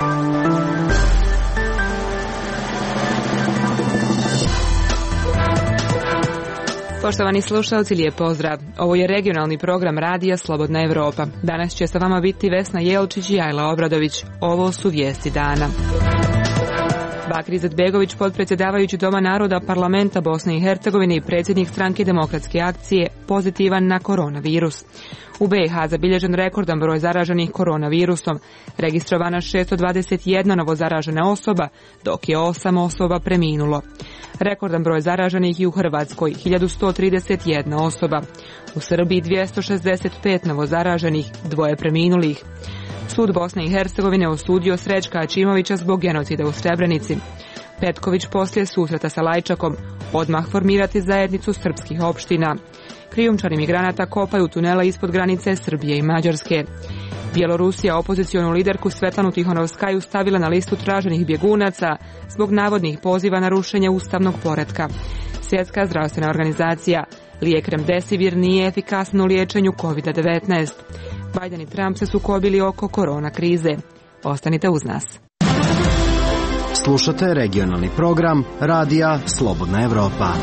Poštovani slušalci, lijep pozdrav. Ovo je regionalni program Radija Slobodna Evropa. Danas će sa vama biti Vesna Jelčić i Ajla Obradović. Ovo su vijesti dana. Bakir Izetbegović, potpredsjedavajući Doma naroda Parlamenta Bosne i Hercegovine i predsjednik stranke Demokratske akcije, pozitivan na koronavirus. U BiH zabilježen rekordan broj zaraženih koronavirusom. Registrovana 621 novozaražena osoba, dok je 8 osoba preminulo. Rekordan broj zaraženih i u Hrvatskoj, 1131 osoba. U Srbiji 265 novozaraženih, 2 preminulih. Sud Bosne i Hercegovine osudio Srećka Aćimovića zbog genocida u Srebrenici. Petković poslije susreta sa Lajčakom odmah formirati zajednicu srpskih opština. Krijumčari migranata kopaju tunele ispod granice Srbije i Mađarske. Bjelorusija opozicionu liderku Svetlanu Tihanovskaju stavila na listu traženih bjegunaca zbog navodnih poziva na rušenje ustavnog poretka. Svjetska zdravstvena organizacija: lijek Remdesivir nije efikasan u liječenju COVID-19. Biden i Trump se sukobili oko korona krize. Ostanite uz nas. Slušate regionalni program Radija Slobodna Evropa.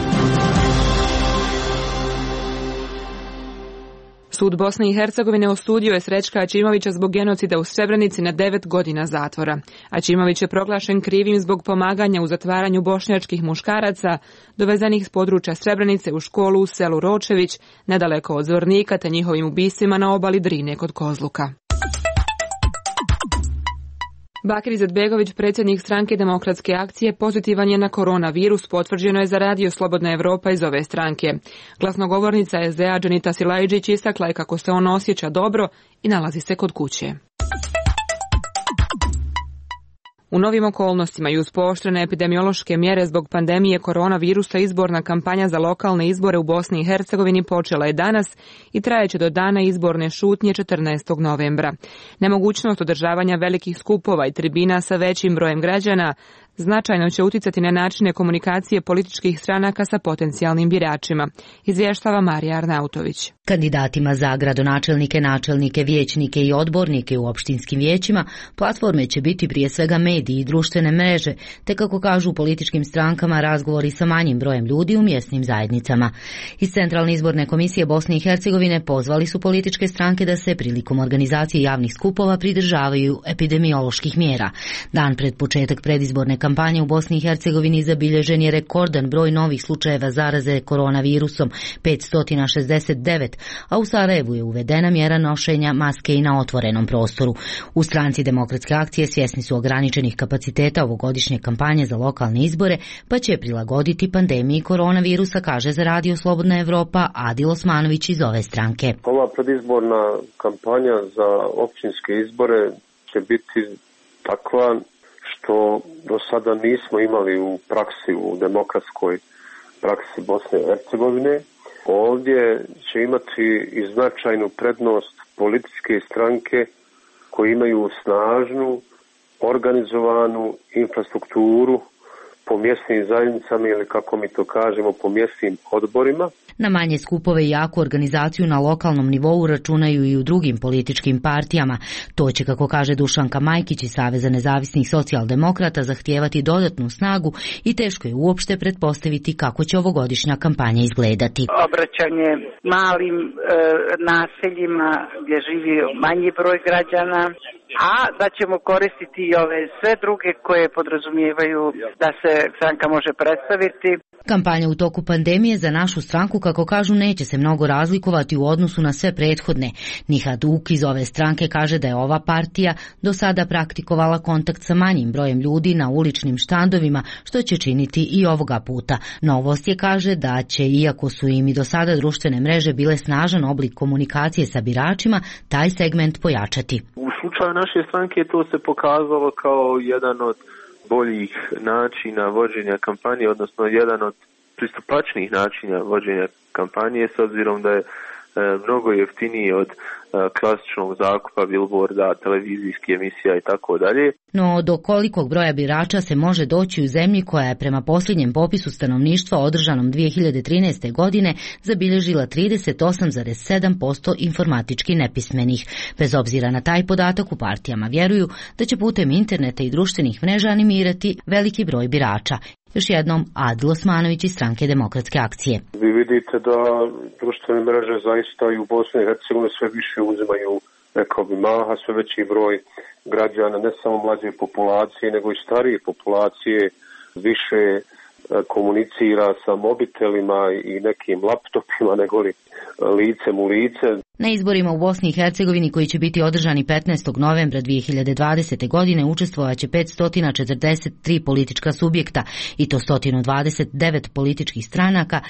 Sud Bosne i Hercegovine osudio je Srećka Aćimovića zbog genocida u Srebrenici na 9 godina zatvora. Aćimović je proglašen krivim zbog pomaganja u zatvaranju bošnjačkih muškaraca dovezenih s područja Srebrenice u školu u selu Ročević, nedaleko od Zvornika, te njihovim ubistvima na obali Drine kod Kozluka. Bakir Izetbegović, predsjednik stranke Demokratske akcije, pozitivan je na koronavirus, potvrđeno je za Radio Slobodna Evropa iz ove stranke. Glasnogovornica SDA Dženita Silajđić istakla je kako se on osjeća dobro i nalazi se kod kuće. U novim okolnostima i uz pooštrene epidemiološke mjere zbog pandemije koronavirusa izborna kampanja za lokalne izbore u Bosni i Hercegovini počela je danas i trajeće do dana izborne šutnje 14. novembra. Nemogućnost održavanja velikih skupova i tribina sa većim brojem građana značajno će uticati na načine komunikacije političkih stranaka sa potencijalnim biračima, izvještava Marija Arnautović. Kandidatima za gradonačelnike, načelnike, vijećnike i odbornike u opštinskim vijećima platforme će biti prije svega mediji i društvene mreže, te kako kažu u političkim strankama razgovori sa manjim brojem ljudi u mjesnim zajednicama. Iz Centralne izborne komisije Bosne i Hercegovine pozvali su političke stranke da se prilikom organizacije javnih skupova pridržavaju epidemioloških mjera. Dan pred početak predizborne kampanje u Bosni i Hercegovini zabilježen je rekordan broj novih slučajeva zaraze koronavirusom, 569, a u Sarajevu je uvedena mjera nošenja maske i na otvorenom prostoru. U stranci Demokratske akcije svjesni su ograničenih kapaciteta ovogodišnje kampanje za lokalne izbore, pa će prilagoditi pandemiji koronavirusa, kaže za Radio Slobodna Evropa Adil Osmanović iz ove stranke. Ova predizborna kampanja za općinske izbore će biti takva što do sada nismo imali u praksi, u demokratskoj praksi Bosne i Hercegovine. Ovdje će imati i značajnu prednost političke stranke koji imaju snažnu, organizovanu infrastrukturu po mjesnim zajednicama ili, kako mi to kažemo, po mjesnim odborima. Na manje skupove i jaku organizaciju na lokalnom nivou računaju i u drugim političkim partijama. To će, kako kaže Dušanka Majkić iz Saveza nezavisnih socijaldemokrata, zahtijevati dodatnu snagu i teško je uopšte pretpostaviti kako će ovogodišnja kampanja izgledati. Obraćanje malim naseljima gdje živi manji broj građana, a da ćemo koristiti i ove sve druge koje podrazumijevaju da se stranka može predstaviti. Kampanja u toku pandemije za našu stranku, kako kažu, neće se mnogo razlikovati u odnosu na sve prethodne. Nihad Uk iz ove stranke kaže da je ova partija do sada praktikovala kontakt sa manjim brojem ljudi na uličnim štandovima, što će činiti i ovoga puta. Novost je, kaže, da će, iako su im i do sada društvene mreže bile snažan oblik komunikacije sa biračima, taj segment pojačati. U slučaju naše stranke to se pokazalo kao jedan od boljih načina vođenja kampanje, odnosno jedan od pristupačnijih načina vođenja kampanje, s obzirom da je mnogo jeftiniji od klasičnog zakupa, billboarda, televizijskih emisija i tako dalje. No, do kolikog broja birača se može doći u zemlji koja je prema posljednjem popisu stanovništva održanom 2013. godine zabilježila 38,7% informatički nepismenih. Bez obzira na taj podatak, u partijama vjeruju da će putem interneta i društvenih mreža animirati veliki broj birača. Još jednom, Adil Osmanović iz Stranke demokratske akcije. Vi vidite da društvene mreže zaista i u Bosni i Hercegovini sve više uzimaju, rekao bi, maha, sve veći broj građana, ne samo mlađe populacije, nego i starije populacije, više komunicira sa mobitelima i nekim laptopima nego li licem u lice. Na izborima u Bosni i Hercegovini koji će biti održani 15. novembra 2020. godine učestvovaće 543 politička subjekta i to 129 političkih stranaka,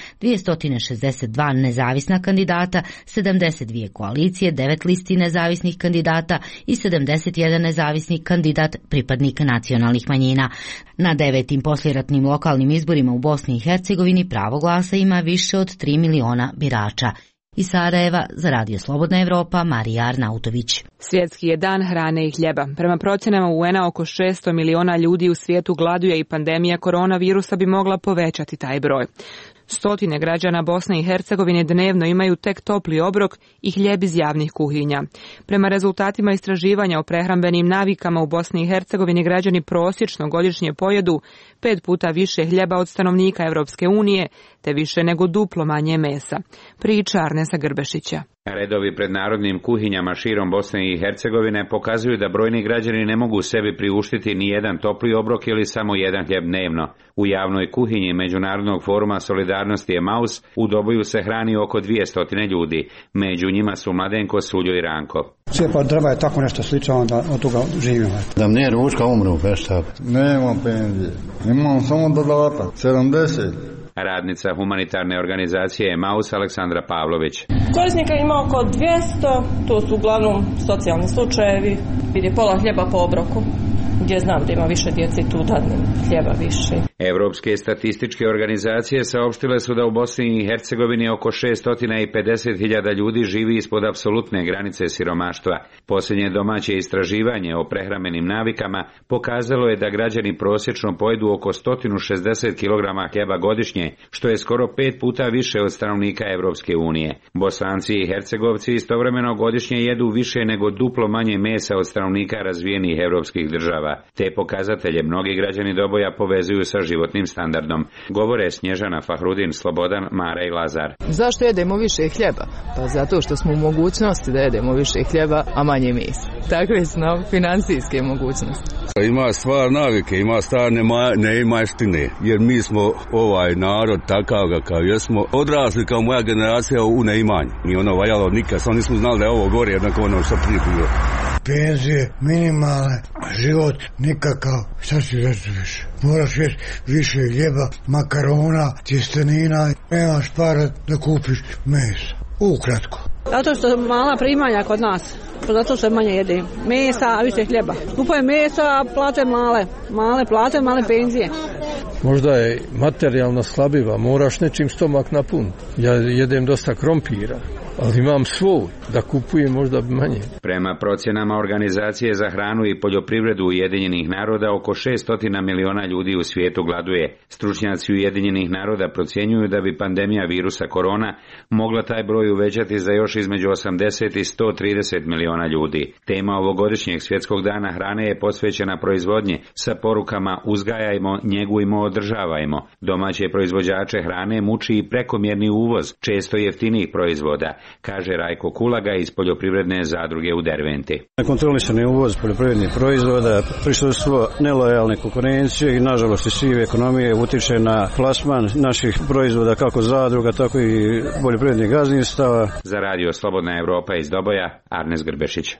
262 nezavisna kandidata, 72 koalicije, 9 listi nezavisnih kandidata i 71 nezavisni kandidat pripadnika nacionalnih manjina. Na 9. poslijeratnim lokalnim izborima u Bosni i Hercegovini pravo glasa ima više od 3 miliona birača. Iz Sarajeva za Radio Slobodna Evropa, Marija Arnautović. Svjetski je dan hrane i hljeba. Prema procjenama UN-a oko 600 miliona ljudi u svijetu gladuje i pandemija koronavirusa bi mogla povećati taj broj. Stotine građana Bosne i Hercegovine dnevno imaju tek topli obrok i hljeb iz javnih kuhinja. Prema rezultatima istraživanja o prehrambenim navikama u Bosni i Hercegovini građani prosječno godišnje pojedu 5 puta više hljeba od stanovnika Europske unije, te više nego duplo manje mesa. Priča Arnesa Grbešića. Redovi pred narodnim kuhinjama širom Bosne i Hercegovine pokazuju da brojni građani ne mogu sebi priuštiti ni jedan topli obrok ili samo jedan hljeb dnevno. U javnoj kuhinji Međunarodnog foruma solidarnosti Emaus u Doboju se hrani oko 200 ljudi. Među njima su Mladenko, Suljo i Ranko. Cijepa treba je tako nešto slično, onda od toga živimo. Da mne ručka umru, bez šta. Nemam penzije, imam samo dodatak, 70. Radnica humanitarne organizacije Emaus Aleksandra Pavlović. Korisnika ima oko 200, to su uglavnom socijalni slučajevi, vidi pola hljeba po obroku, gdje znam da ima više djece tu dadnem hljeba više. Evropske statističke organizacije saopštile su da u Bosni i Hercegovini oko 650.000 ljudi živi ispod apsolutne granice siromaštva. Posljednje domaće istraživanje o prehrambenim navikama pokazalo je da građani prosječno pojedu oko 160 kg hljeba godišnje, što je skoro 5 puta više od stanovnika Evropske unije. Bosanci i Hercegovci istovremeno godišnje jedu više nego duplo manje mesa od stanovnika razvijenih evropskih država. Te pokazatelje mnogi građani Doboja povezuju sa životnim standardom. Govore Snježana, Fahrudin, Slobodan, Mara i Lazar. Zašto jedemo više hljeba? Pa zato što smo u mogućnosti da jedemo više hljeba, a manje mesa. Takve su nam financijske mogućnosti. Ima stvar navike, ima stvar neimaštine, jer mi smo ovaj narod takav kakav jesmo odrasli kao moja generacija u neimanju. Nije ono valjalo nikad, samo nismo znali da je ovo gore jednako ono što prije bilo. Penzije, minimalne, život nikakav, šta si reći više? Moraš jesti više hljeba, makarona, tjestenina, nemaš para da kupiš mesa. Ukratko. Zato što mala primanja kod nas, zato što manje jede mesa, a više hljeba. Skupo je mesa, a plate male plate, male penzije. Možda je materijalno slabiva, moraš nečim stomak napuniti. Ja jedem dosta krompira, ali imam svoj, da kupujem možda manje. Prema procjenama Organizacije za hranu i poljoprivredu Ujedinjenih naroda, oko 600 miliona ljudi u svijetu gladuje. Stručnjaci Ujedinjenih naroda procjenjuju da bi pandemija virusa korona mogla taj broj uvećati za još između 80 i 130 miliona ljudi. Tema ovogodišnjeg svjetskog dana hrane je posvećena proizvodnji sa porukama uzgajajmo, njegujmo, održavajmo. Domaće proizvođače hrane muči i prekomjerni uvoz često jeftinijih proizvoda, kaže Rajko Kulaga iz poljoprivredne zadruge u Derventi. Nekontrolisani uvoz poljoprivrednih proizvoda, prisustvo nelojalne konkurencije i nažalost i sive ekonomije utiče na plasman naših proizvoda kako zadruga, tako i poljoprivrednih gazdinstava. Za Radio Slobodna Evropa iz Doboja, Arnes Grbešić.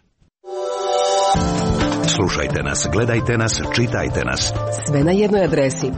Slušajte nas, gledajte nas, čitajte nas. Sve na jednoj adresi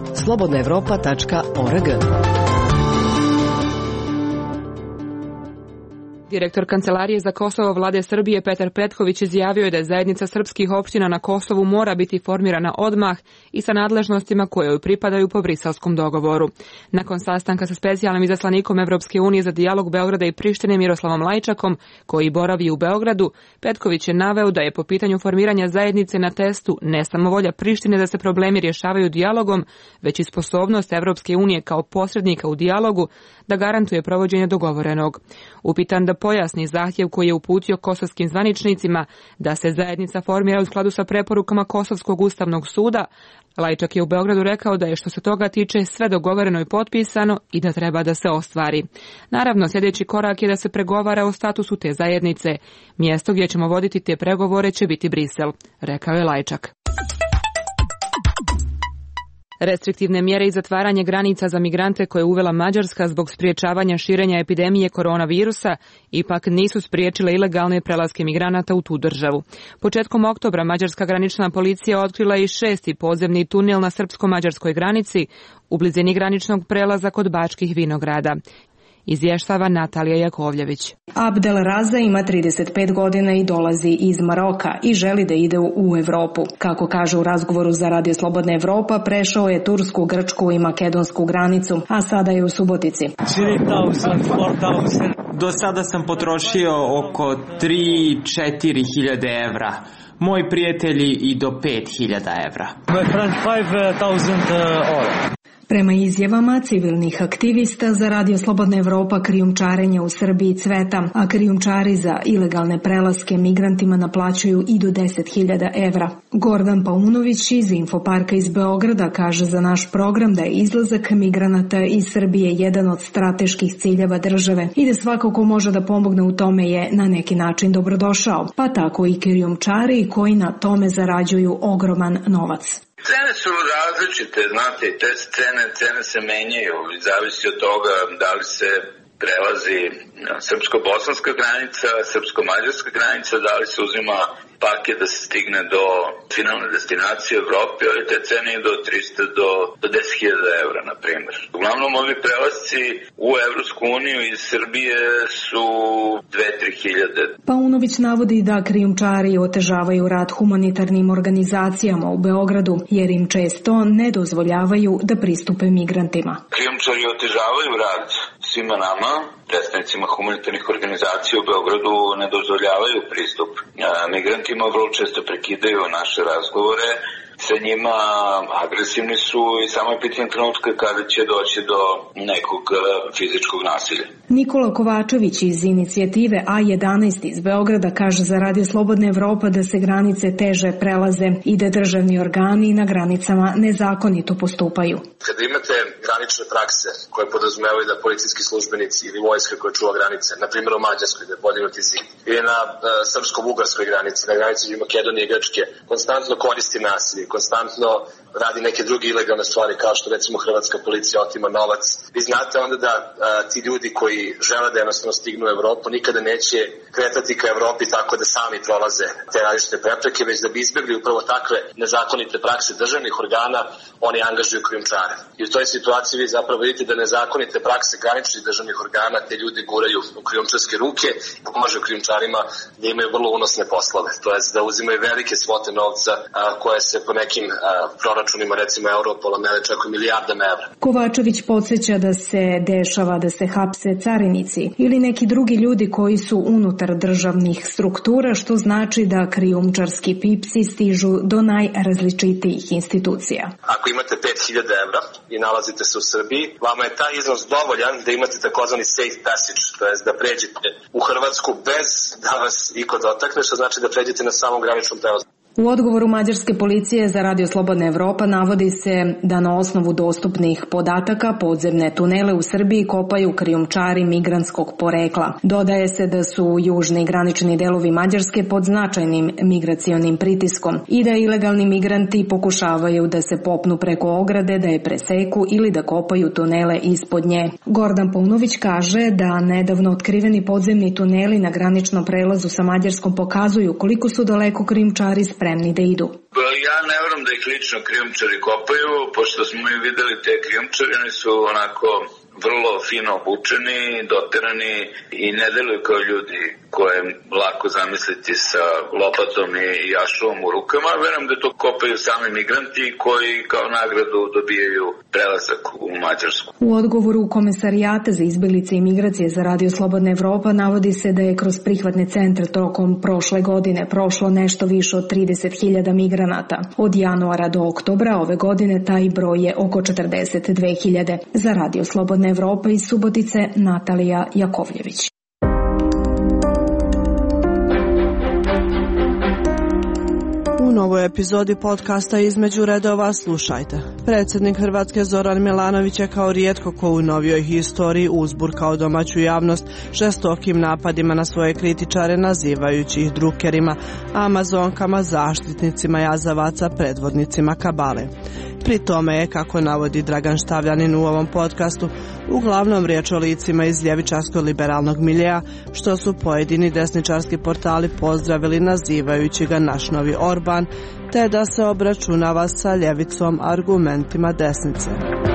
slobodnaevropa.org. Direktor Kancelarije za Kosovo vlade Srbije Petar Petković izjavio je da zajednica srpskih opština na Kosovu mora biti formirana odmah i sa nadležnostima koje joj pripadaju po Briselskom dogovoru. Nakon sastanka sa specijalnim izaslanikom Evropske unije za dijalog Beograda i Prištine Miroslavom Lajčakom, koji boravi u Beogradu, Petković je naveo da je po pitanju formiranja zajednice na testu ne samo volja Prištine da se problemi rješavaju dijalogom, već i sposobnost Evropske unije kao posrednika u dijalogu da garantuje provođenje dogovorenog. Upitan da pojasni zahtjev koji je uputio kosovskim zvaničnicima da se zajednica formira u skladu sa preporukama Kosovskog ustavnog suda, Lajčak je u Beogradu rekao da je što se toga tiče sve dogovoreno i potpisano i da treba da se ostvari. Naravno, sljedeći korak je da se pregovara o statusu te zajednice. Mjesto gdje ćemo voditi te pregovore će biti Brisel, rekao je Lajčak. Restriktivne mjere i zatvaranje granica za migrante koje je uvela Mađarska zbog spriječavanja širenja epidemije koronavirusa ipak nisu spriječile ilegalne prelaske migranata u tu državu. Početkom oktobra mađarska granična policija otkrila i 6. podzemni tunel na srpsko-mađarskoj granici u blizini graničnog prelaza kod Bačkih Vinograda. Izvještava Natalija Jakovljević. Abdel Raza ima 35 godina i dolazi iz Maroka i želi da ide u Evropu. Kako kaže u razgovoru za Radio Slobodna Evropa, prešao je tursku, grčku i makedonsku granicu, a sada je u Subotici. 3,000, 4,000. Do sada sam potrošio oko 3-4 hiljade evra. Moji prijatelji i do 5.000 evra. My friend 5,000 €. Prema izjavama civilnih aktivista za Radio Slobodna Evropa krijumčarenje u Srbiji cveta, a krijumčari za ilegalne prelaske migrantima naplaćuju i do 10.000 evra. Gordan Paunović iz Infoparka iz Beograda kaže za naš program da je izlazak migranata iz Srbije jedan od strateških ciljeva države i da svako ko može da pomogne u tome je na neki način dobrodošao, pa tako i krijumčari koji na tome zarađuju ogroman novac. Cene su različite, znate, te cene se menjaju i zavisi od toga da li se prelazi srpsko-bosanska granica, srpsko-mađarska granica, da li se uzima paket da se stigne do finalne destinacije u Evropi, ali te cene idu od 300 do 10.000 evra, na primjer. Uglavnom, ovi prelasci u Evropsku uniju iz Srbije su 2-3 hiljade. Paunović navodi da krijumčari otežavaju rad humanitarnim organizacijama u Beogradu, jer im često ne dozvoljavaju da pristupe migrantima. Krijumčari otežavaju rad svima nama, predstavnicima humanitarnih organizacija u Beogradu ne dozvoljavaju pristup migrantima, vrlo često prekidaju naše razgovore sa njima, agresivni su i samo je pitanje trenutka kada će doći do nekog fizičkog nasilja. Nikola Kovačević iz inicijative A11 iz Beograda kaže za Radio Slobodna Evropa da se granice teže prelaze i da državni organi na granicama nezakonito postupaju. Kada imate granične prakse koje podrazumevaju da policijski službenici ili vojska koja čuva granice, na primjer u Mađarskoj da je podignuti zid, ili na srpsko-bugarskoj granici, na granici Makedonije i Grčke, konstantno koristi nasilje, konstantno radi neke druge ilegalne stvari kao što recimo hrvatska policija otima novac. Vi znate onda da ti ljudi koji žele da jednostavno stignu u Evropu nikada neće kretati ka Evropi tako da sami prolaze te različite prepreke, već da bi izbjegli upravo takve nezakonite prakse državnih organa, oni angažuju krijumčare. I u toj situaciji vi zapravo vidite da nezakonite prakse graničnih državnih organa te ljude guraju u krijumčarske ruke i pomažu krijumčarima da imaju vrlo unosne poslove. To je da uzimaju velike svote novca koje se po nekim proračunima, recimo Europola, mele čak i milijardama evra. Kovačević podsjeća da se dešava da se hapse carinici ili neki drugi ljudi koji su unutar državnih struktura, što znači da krijumčarski pipsi stižu do najrazličitijih institucija. Ako imate 5.000 evra i nalazite se u Srbiji, vama je taj iznos dovoljan da imate takozvani safe passage, to je da pređete u Hrvatsku bez da vas iko dotakne, što znači da pređete na samom graničnom prelazu. U odgovoru mađarske policije za Radio Slobodna Evropa navodi se da na osnovu dostupnih podataka podzemne tunele u Srbiji kopaju krijumčari migrantskog porekla. Dodaje se da su južni granični delovi Mađarske pod značajnim migracionim pritiskom i da ilegalni migranti pokušavaju da se popnu preko ograde, da je preseku ili da kopaju tunele ispod nje. Gordan Paunović kaže da nedavno otkriveni podzemni tuneli na graničnom prelazu sa Mađarskom pokazuju koliko su daleko krijumčari spremni da idu. Ja ne vjerujem da ih lično krijumčari kopaju, pošto smo mi videli te krijumčari, oni su onako vrlo fino obučeni, doterani i ne deluju kao ljudi koje je lako zamisliti sa lopatom i jašovom u rukama. Verujem da to kopaju sami migranti koji kao nagradu dobijaju prelazak u Mađarsku. U odgovoru Komesarijata za izbjeglice i migracije za Radio Slobodna Evropa navodi se da je kroz prihvatne centre tokom prošle godine prošlo nešto više od 30.000 migranata. Od januara do oktobra ove godine taj broj je oko 42.000. Za Radio Slobodna Evropa iz Subotice Natalija Jakovljević. U novoj epizodi podcasta Između redova slušajte. Predsjednik Hrvatske Zoran Milanović je kao rijetko ko u novijoj historiji uzburkao domaću javnost žestokim napadima na svoje kritičare, nazivajući ih drukerima, amazonkama, zaštitnicima jazavaca, predvodnicima kabale. Pri tome je, kako navodi Dragan Štavljanin u ovom podcastu, uglavnom riječ o licima iz ljevičarsko-liberalnog miljeja, što su pojedini desničarski portali pozdravili nazivajući ga naš novi Orban, te da se obračunava sa ljevicom argumentima desnice.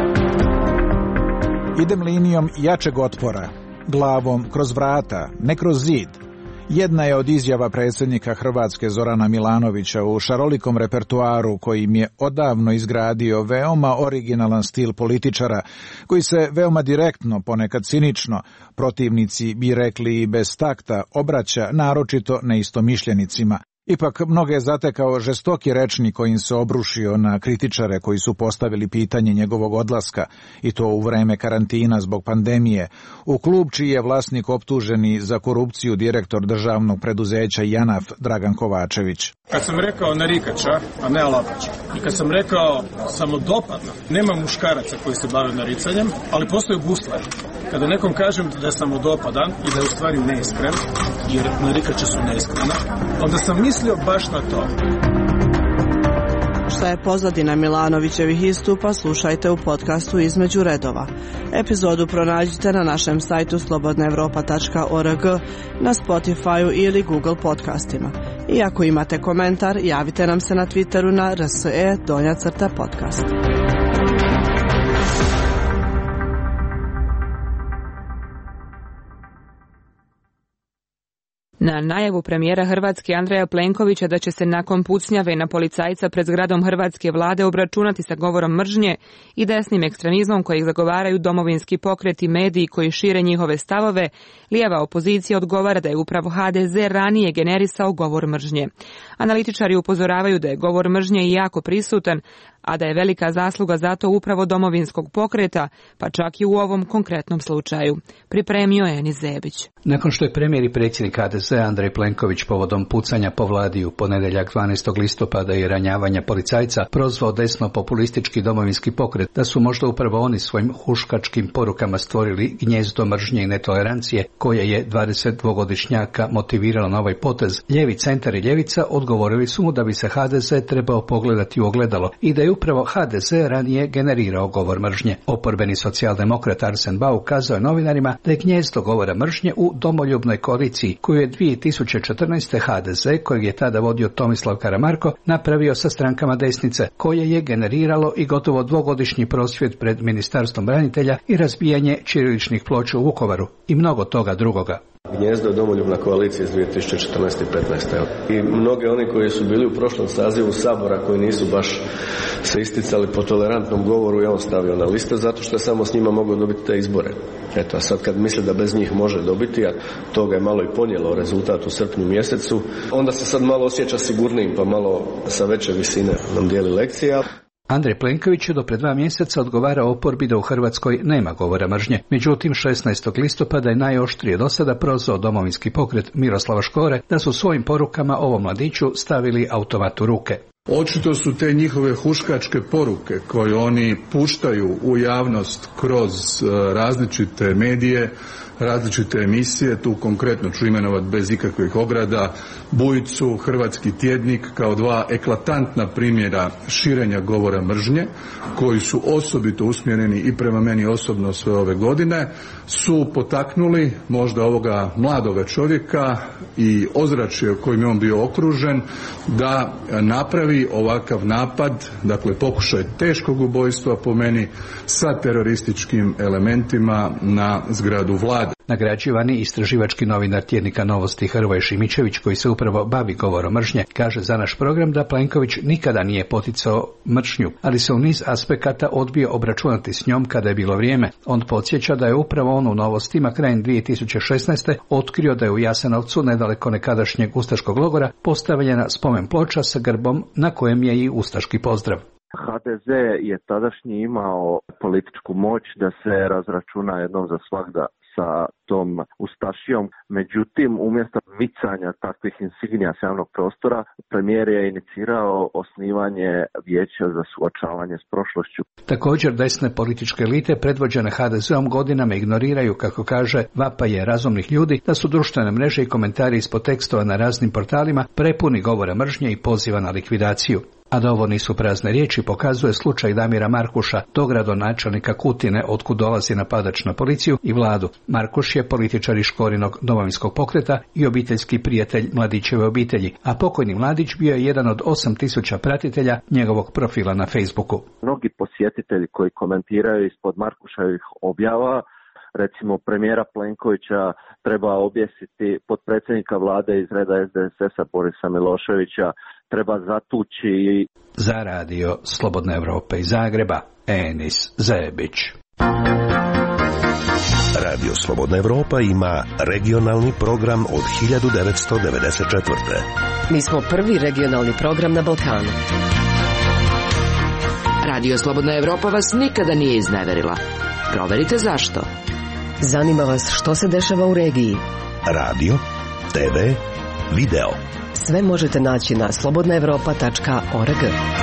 Idem linijom jačeg otpora, glavom kroz vrata, ne kroz zid. Jedna je od izjava predsjednika Hrvatske Zorana Milanovića u šarolikom repertuaru kojim je odavno izgradio veoma originalan stil političara, koji se veoma direktno, ponekad cinično, protivnici bi rekli i bez takta, obraća naročito neistomišljenicima. Ipak mnoge je zatekao žestoki rečnik kojim se obrušio na kritičare koji su postavili pitanje njegovog odlaska, i to u vreme karantina zbog pandemije, u klub čiji je vlasnik optuženi za korupciju direktor državnog preduzeća JANAF Dragan Kovačević. Kad sam rekao narikača, a ne alabača, i kad sam rekao samodopadno, nema muškaraca koji se bave naricanjem, ali postoje guslar. Kada nekom kažem da je samodopadan i da je u stvari neiskren, jer narikače su neiskrena, onda sam mislio baš na to. Šta je pozadina Milanovićevih istupa, slušajte u podcastu Između redova. Epizodu pronađite na našem sajtu slobodnaevropa.org, na Spotify ili Google podcastima. I ako imate komentar, javite nam se na Twitteru na RSE_podcast. Na najavu premijera Hrvatske Andreja Plenkovića da će se nakon pucnjave na policajca pred zgradom hrvatske vlade obračunati sa govorom mržnje i desnim ekstremizmom kojeg zagovaraju domovinski pokret i mediji koji šire njihove stavove, lijeva opozicija odgovara da je upravo HDZ ranije generisao govor mržnje. Analitičari upozoravaju da je govor mržnje i jako prisutan, a da je velika zasluga za to upravo domovinskog pokreta, pa čak i u ovom konkretnom slučaju. Pripremio je Enis Zebić. Nakon što je premijer i predsjednik HDZ Andrej Plenković povodom pucanja po vladi u ponedjeljak 12. listopada i ranjavanja policajca prozvao desno populistički domovinski pokret da su možda upravo oni svojim huškačkim porukama stvorili gnjezdo mržnje i netolerancije koje je 22-godišnjaka motiviralo na ovaj potez, lijevi centar i ljevica odgovorili su mu da bi se HDZ trebao pogledati u ogledalo i da je upravo HDZ ranije generirao govor mržnje. Oporbeni socijaldemokrat Arsen Bauk kazao je novinarima da je gnjezdo govora mržnje u domoljubnoj koaliciji koju je 2014. HDZ, kojeg je tada vodio Tomislav Karamarko, napravio sa strankama desnice, koje je generiralo i gotovo dvogodišnji prosvjed pred Ministarstvom branitelja i razbijanje ćiriličnih ploča u Vukovaru i mnogo toga drugoga. Gnjezdo je domoljubna koalicija iz 2014. i 2015. I mnoge oni koji su bili u prošlom sazivu Sabora, koji nisu baš se isticali po tolerantnom govoru, je on stavio na liste zato što je samo s njima mogao dobiti te izbore. Eto, a sad kad misle da bez njih može dobiti, a toga je malo i ponijelo rezultat u srpnju mjesecu, onda se sad malo osjeća sigurnijim, pa malo sa veće visine nam dijeli lekcija. Andrej Plenković je do pred 2 mjeseca odgovarao oporbi da u Hrvatskoj nema govora mržnje. Međutim, 16. listopada je najoštrije do sada prozvao domovinski pokret Miroslava Škore da su svojim porukama ovom mladiću stavili automat u ruke. Očito su te njihove huškačke poruke koje oni puštaju u javnost kroz različite medije različite emisije, tu konkretno ću imenovati bez ikakvih ograda Bujicu, Hrvatski tjednik kao dva eklatantna primjera širenja govora mržnje koji su osobito usmjereni i prema meni osobno sve ove godine, su potaknuli možda ovoga mladoga čovjeka i ozračje kojim je on bio okružen da napravi ovakav napad, dakle pokušaj teškog ubojstva po meni sa terorističkim elementima na zgradu vlade. Nagrađivani istraživački novinar tjednika Novosti Hrvoje Šimičević, koji se upravo bavi govorom mržnje, kaže za naš program da Plenković nikada nije poticao mržnju, ali se u niz aspekata odbio obračunati s njom kada je bilo vrijeme. On podsjeća da je upravo on u Novostima krajem 2016. otkrio da je u Jasenovcu, nedaleko nekadašnjeg ustaškog logora, postavljena spomen ploča sa grbom na kojem je i ustaški pozdrav. HDZ je tadašnji imao političku moć da se razračuna jednom za svagda sa tom ustašijom. Međutim, umjesto micanja takvih insignija s javnog prostora, premijer je inicirao osnivanje vijeća za suočavanje s prošlošću. Također, desne političke elite predvođene HDZ-om godinama ignoriraju, kako kaže, vapaje razumnih ljudi da su društvene mreže i komentari ispod tekstova na raznim portalima prepuni govora mržnje i poziva na likvidaciju. A da ovo nisu prazne riječi pokazuje slučaj Damira Markuša, dogradonačelnika Kutine, otkud dolazi napadač na policiju i vladu. Markuš je političar iz Škorinog Domovinskog pokreta i obiteljski prijatelj Mladićeve obitelji, a pokojni Mladić bio je jedan od 8.000 pratitelja njegovog profila na Facebooku. Mnogi posjetitelji koji komentiraju ispod Markuševih objava, recimo premijera Plenkovića treba objesiti, potpredsjednika vlade iz reda SDSS-a Borisa Miloševića treba zatući. Za radio Slobodne Evrope iz Zagreba, Enis Zebić. Radio Slobodna Evropa ima regionalni program od 1994. Mi smo prvi regionalni program na Balkanu. Radio Slobodna Evropa vas nikada nije izneverila. Proverite zašto. Zanima vas što se dešava u regiji. Radio, TV, video. Sve možete naći na slobodnaevropa.org.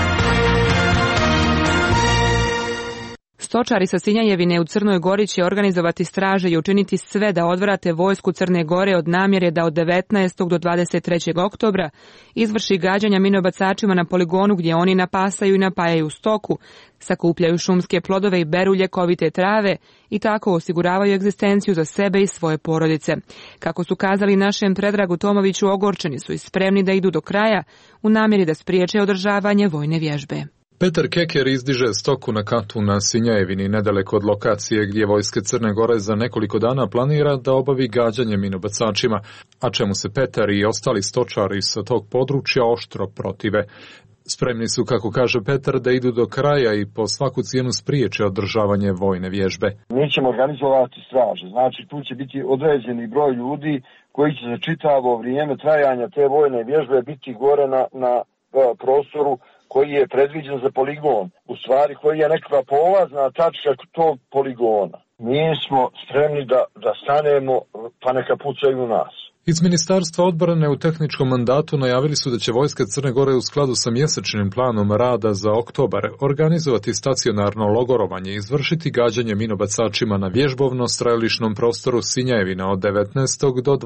Stočari sa Sinjajevine u Crnoj Gori će organizovati straže i učiniti sve da odvrate vojsku Crne Gore od namjere da od 19. do 23. oktobra izvrši gađanja minobacačima na poligonu gdje oni napasaju i napajaju stoku, sakupljaju šumske plodove i beru ljekovite trave i tako osiguravaju egzistenciju za sebe i svoje porodice. Kako su kazali našem Predragu Tomoviću, ogorčeni su i spremni da idu do kraja u namjeri da spriječe održavanje vojne vježbe. Petar Keker izdiže stoku na katu na Sinjajevini, nedaleko od lokacije gdje vojske Crne Gore za nekoliko dana planira da obavi gađanje minobacačima, a čemu se Petar i ostali stočari sa tog područja oštro protive. Spremni su, kako kaže Petar, da idu do kraja i po svaku cijenu spriječe održavanje vojne vježbe. Mi ćemo organizovati straže, znači tu će biti određeni broj ljudi koji će za čitavo vrijeme trajanja te vojne vježbe biti gore na prostoru koji je predviđen za poligon, u stvari koji je nekakva polazna tačka tog poligona. Mi smo spremni da stanemo, pa neka pucaju nas. Iz Ministarstva odbrane u tehničkom mandatu najavili su da će vojska Crne Gore u skladu sa mjesečnim planom rada za oktobar organizovati stacionarno logorovanje i izvršiti gađanje minobacačima na vježbovno-strelišnom prostoru Sinjajevina od 19. do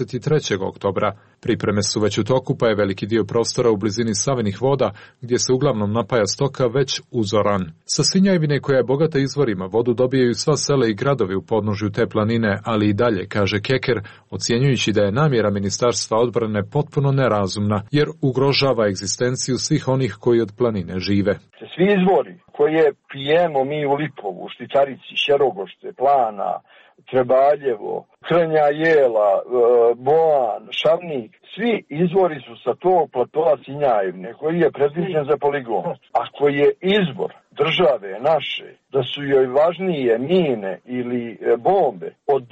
23. oktobra. Pripreme su već u toku, pa je veliki dio prostora u blizini Savinih voda, gdje se uglavnom napaja stoka, već uzoran. Sa Sinjajevine, koja je bogata izvorima, vodu dobijaju sva sela i gradovi u podnožju te planine, ali i dalje, kaže Keker, ocjenjujući da je namjera Ministarstva odbrane potpuno nerazumna, jer ugrožava egzistenciju svih onih koji od planine žive. Svi izvori koje pijemo mi u Lipovu, Štitarici, Šerogošte, Plana, Trebaljevo, Krnja Jela, Boan, Šavnik, svi izvori su sa tog platoa Sinjajevine koji je predviđen za poligon. Ako je izbor države naše da su joj važnije mine ili bombe od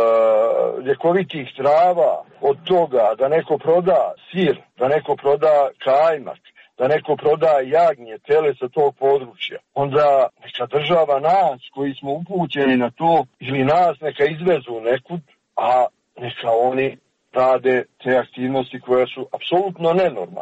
ljekovitih trava, od toga da neko proda sir, da neko proda kajmak, da neko proda jagnje, tele sa tog područja, onda neka država nas koji smo upućeni na to ili nas neka izvezu nekud, a neka oni rade te aktivnosti koje su apsolutno nenormalne.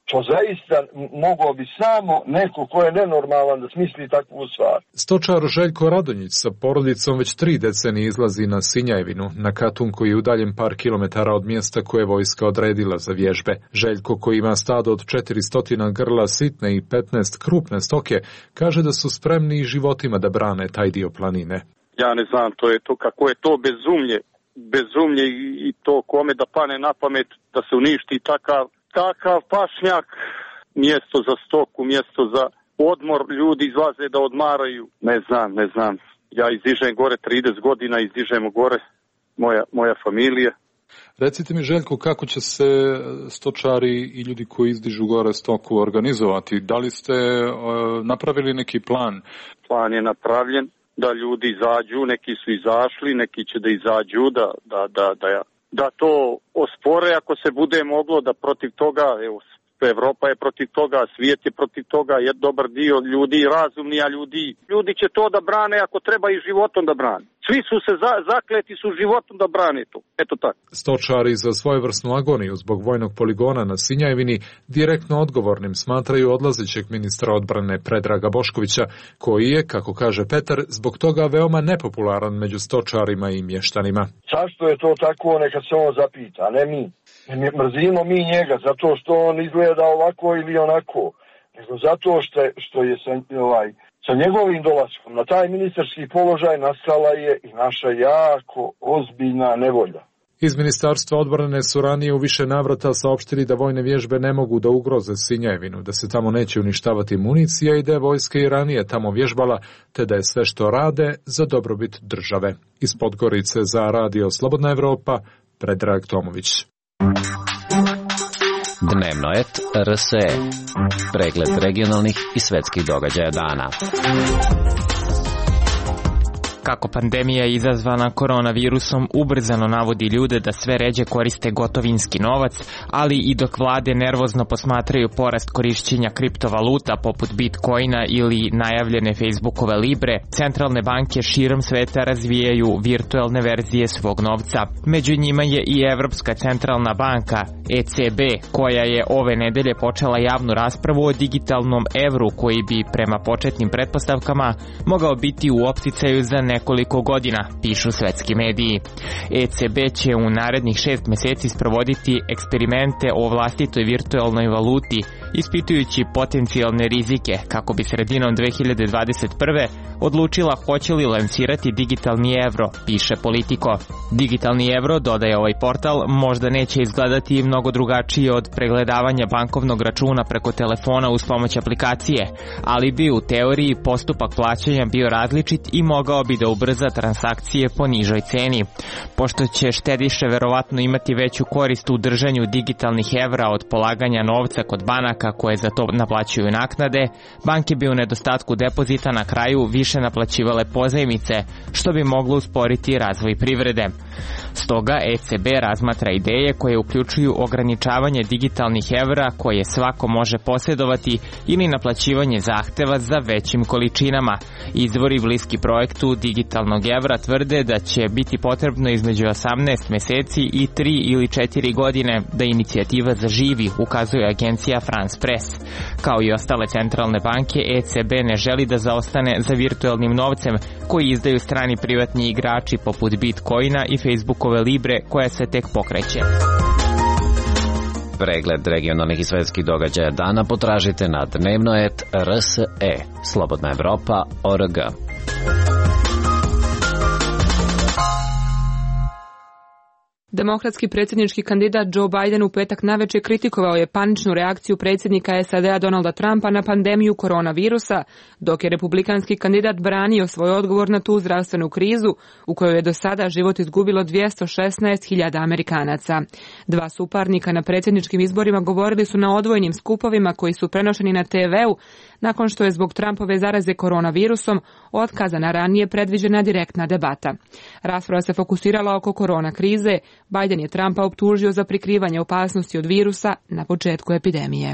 To zaista mogao bi samo neko ko je nenormalan da smisli takvu stvar. Stočar Željko Radonjić sa porodicom već 3 decenije izlazi na Sinjajevinu, na Katun koji je udaljen par kilometara od mjesta koje je vojska odredila za vježbe. Željko, koji ima stado od 400 grla sitne i 15 krupne stoke, kaže da su spremni i životima da brane taj dio planine. Ja ne znam, to je to kako je to bezumlje i to kome da pane na pamet da se uništi takav pašnjak, mjesto za stoku, mjesto za odmor, ljudi izlaze da odmaraju. Ne znam. Ja izdižem gore 30 godina, izdižemo gore moja familija. Recite mi, Željko, kako će se stočari i ljudi koji izdižu gore stoku organizovati? Da li ste napravili neki plan? Plan je napravljen da ljudi izađu, neki su izašli, neki će da izađu, da to ospore ako se bude moglo, da protiv toga, evo, Evropa je protiv toga, svijet je protiv toga, je dobar dio ljudi, razumnija ljudi će to da brane ako treba i životom da brane. Svi su se zakleti su životom da brane to. Eto tako. Stočari za svojevrsnu agoniju zbog vojnog poligona na Sinjajevini direktno odgovornim smatraju odlazećeg ministra odbrane Predraga Boškovića, koji je, kako kaže Petar, zbog toga veoma nepopularan među stočarima i mještanima. Zašto je to tako, neka se on zapita, ne mi. Mrzimo mi njega zato što on izgleda ovako ili onako, nego zato što je sa njegovim dolaskom na taj ministarski položaj nastala je i naša jako ozbiljna nevolja. Iz Ministarstva odbrane su ranije u više navrata saopštili da vojne vježbe ne mogu da ugroze Sinjajevinu, da se tamo neće uništavati municija i da je vojska i ranije tamo vježbala, te da je sve što rade za dobrobit države. Iz Podgorice za Radio Slobodna Evropa, Predrag Tomović. Dnevnoet RSE. Pregled regionalnih i svetskih događaja dana. Kako pandemija izazvana koronavirusom ubrzano navodi ljude da sve ređe koriste gotovinski novac, ali i dok vlade nervozno posmatraju porast korišćenja kriptovaluta poput Bitcoina ili najavljene Facebookove Libre, centralne banke širom sveta razvijaju virtualne verzije svog novca. Među njima je i Evropska centralna banka, ECB, koja je ove nedelje počela javnu raspravu o digitalnom evru koji bi prema početnim pretpostavkama mogao biti u opticaju za nekoliko godina, pišu svetski mediji. ECB će u narednih 6 mjeseci sprovoditi eksperimente o vlastitoj virtualnoj valuti, ispitujući potencijalne rizike kako bi sredinom 2021. odlučila hoće li lansirati digitalni evro, piše Politico. Digitalni evro, dodaje ovaj portal, možda neće izgledati mnogo drugačije od pregledavanja bankovnog računa preko telefona uz pomoć aplikacije, ali bi u teoriji postupak plaćanja bio različit i mogao bi da ubrza transakcije po nižoj ceni. Pošto će štediše verovatno imati veću korist u držanju digitalnih evra od polaganja novca kod banaka koje za to naplaćuju naknade, banke bi u nedostatku depozita na kraju više naplaćivale pozajmice, što bi moglo usporiti razvoj privrede. Stoga ECB razmatra ideje koje uključuju ograničavanje digitalnih evra koje svako može posjedovati ili naplaćivanje zahteva za većim količinama. Izvori bliski projektu digitalnog evra tvrde da će biti potrebno između 18 mjeseci i 3 ili 4 godine da inicijativa zaživi, ukazuje agencija France Press. Kao i ostale centralne banke, ECB ne želi da zaostane za virtualnim novcem koji izdaju strani privatni igrači poput Bitcoina i Facebookove Libre koja se tek pokreće. Pregled regionalnih i svetskih događaja dana potražite na Dnevnoet RSE, Slobodna Evropa.org. Demokratski predsjednički kandidat Joe Biden u petak navečer kritikovao je paničnu reakciju predsjednika SAD-a Donalda Trumpa na pandemiju koronavirusa, dok je republikanski kandidat branio svoj odgovor na tu zdravstvenu krizu u kojoj je do sada život izgubilo 216.000 Amerikanaca. Dva suparnika na predsjedničkim izborima govorili su na odvojenim skupovima koji su prenošeni na TV-u nakon što je zbog Trumpove zaraze koronavirusom otkazana ranije predviđena direktna debata. Rasprava se fokusirala oko korona krize. Biden je Trumpa optužio za prikrivanje opasnosti od virusa na početku epidemije.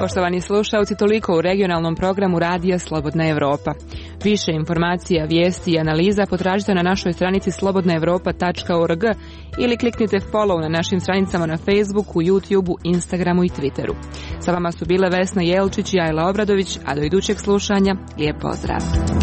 Poštovani slušalci, toliko u regionalnom programu Radija Slobodna Evropa. Više informacija, vijesti i analiza potražite na našoj stranici slobodnaevropa.org ili kliknite follow na našim stranicama na Facebooku, YouTubeu, Instagramu i Twitteru. Sa vama su bile Vesna Jelčić i Ajla Obradović, a do idućeg slušanja, lijep pozdrav.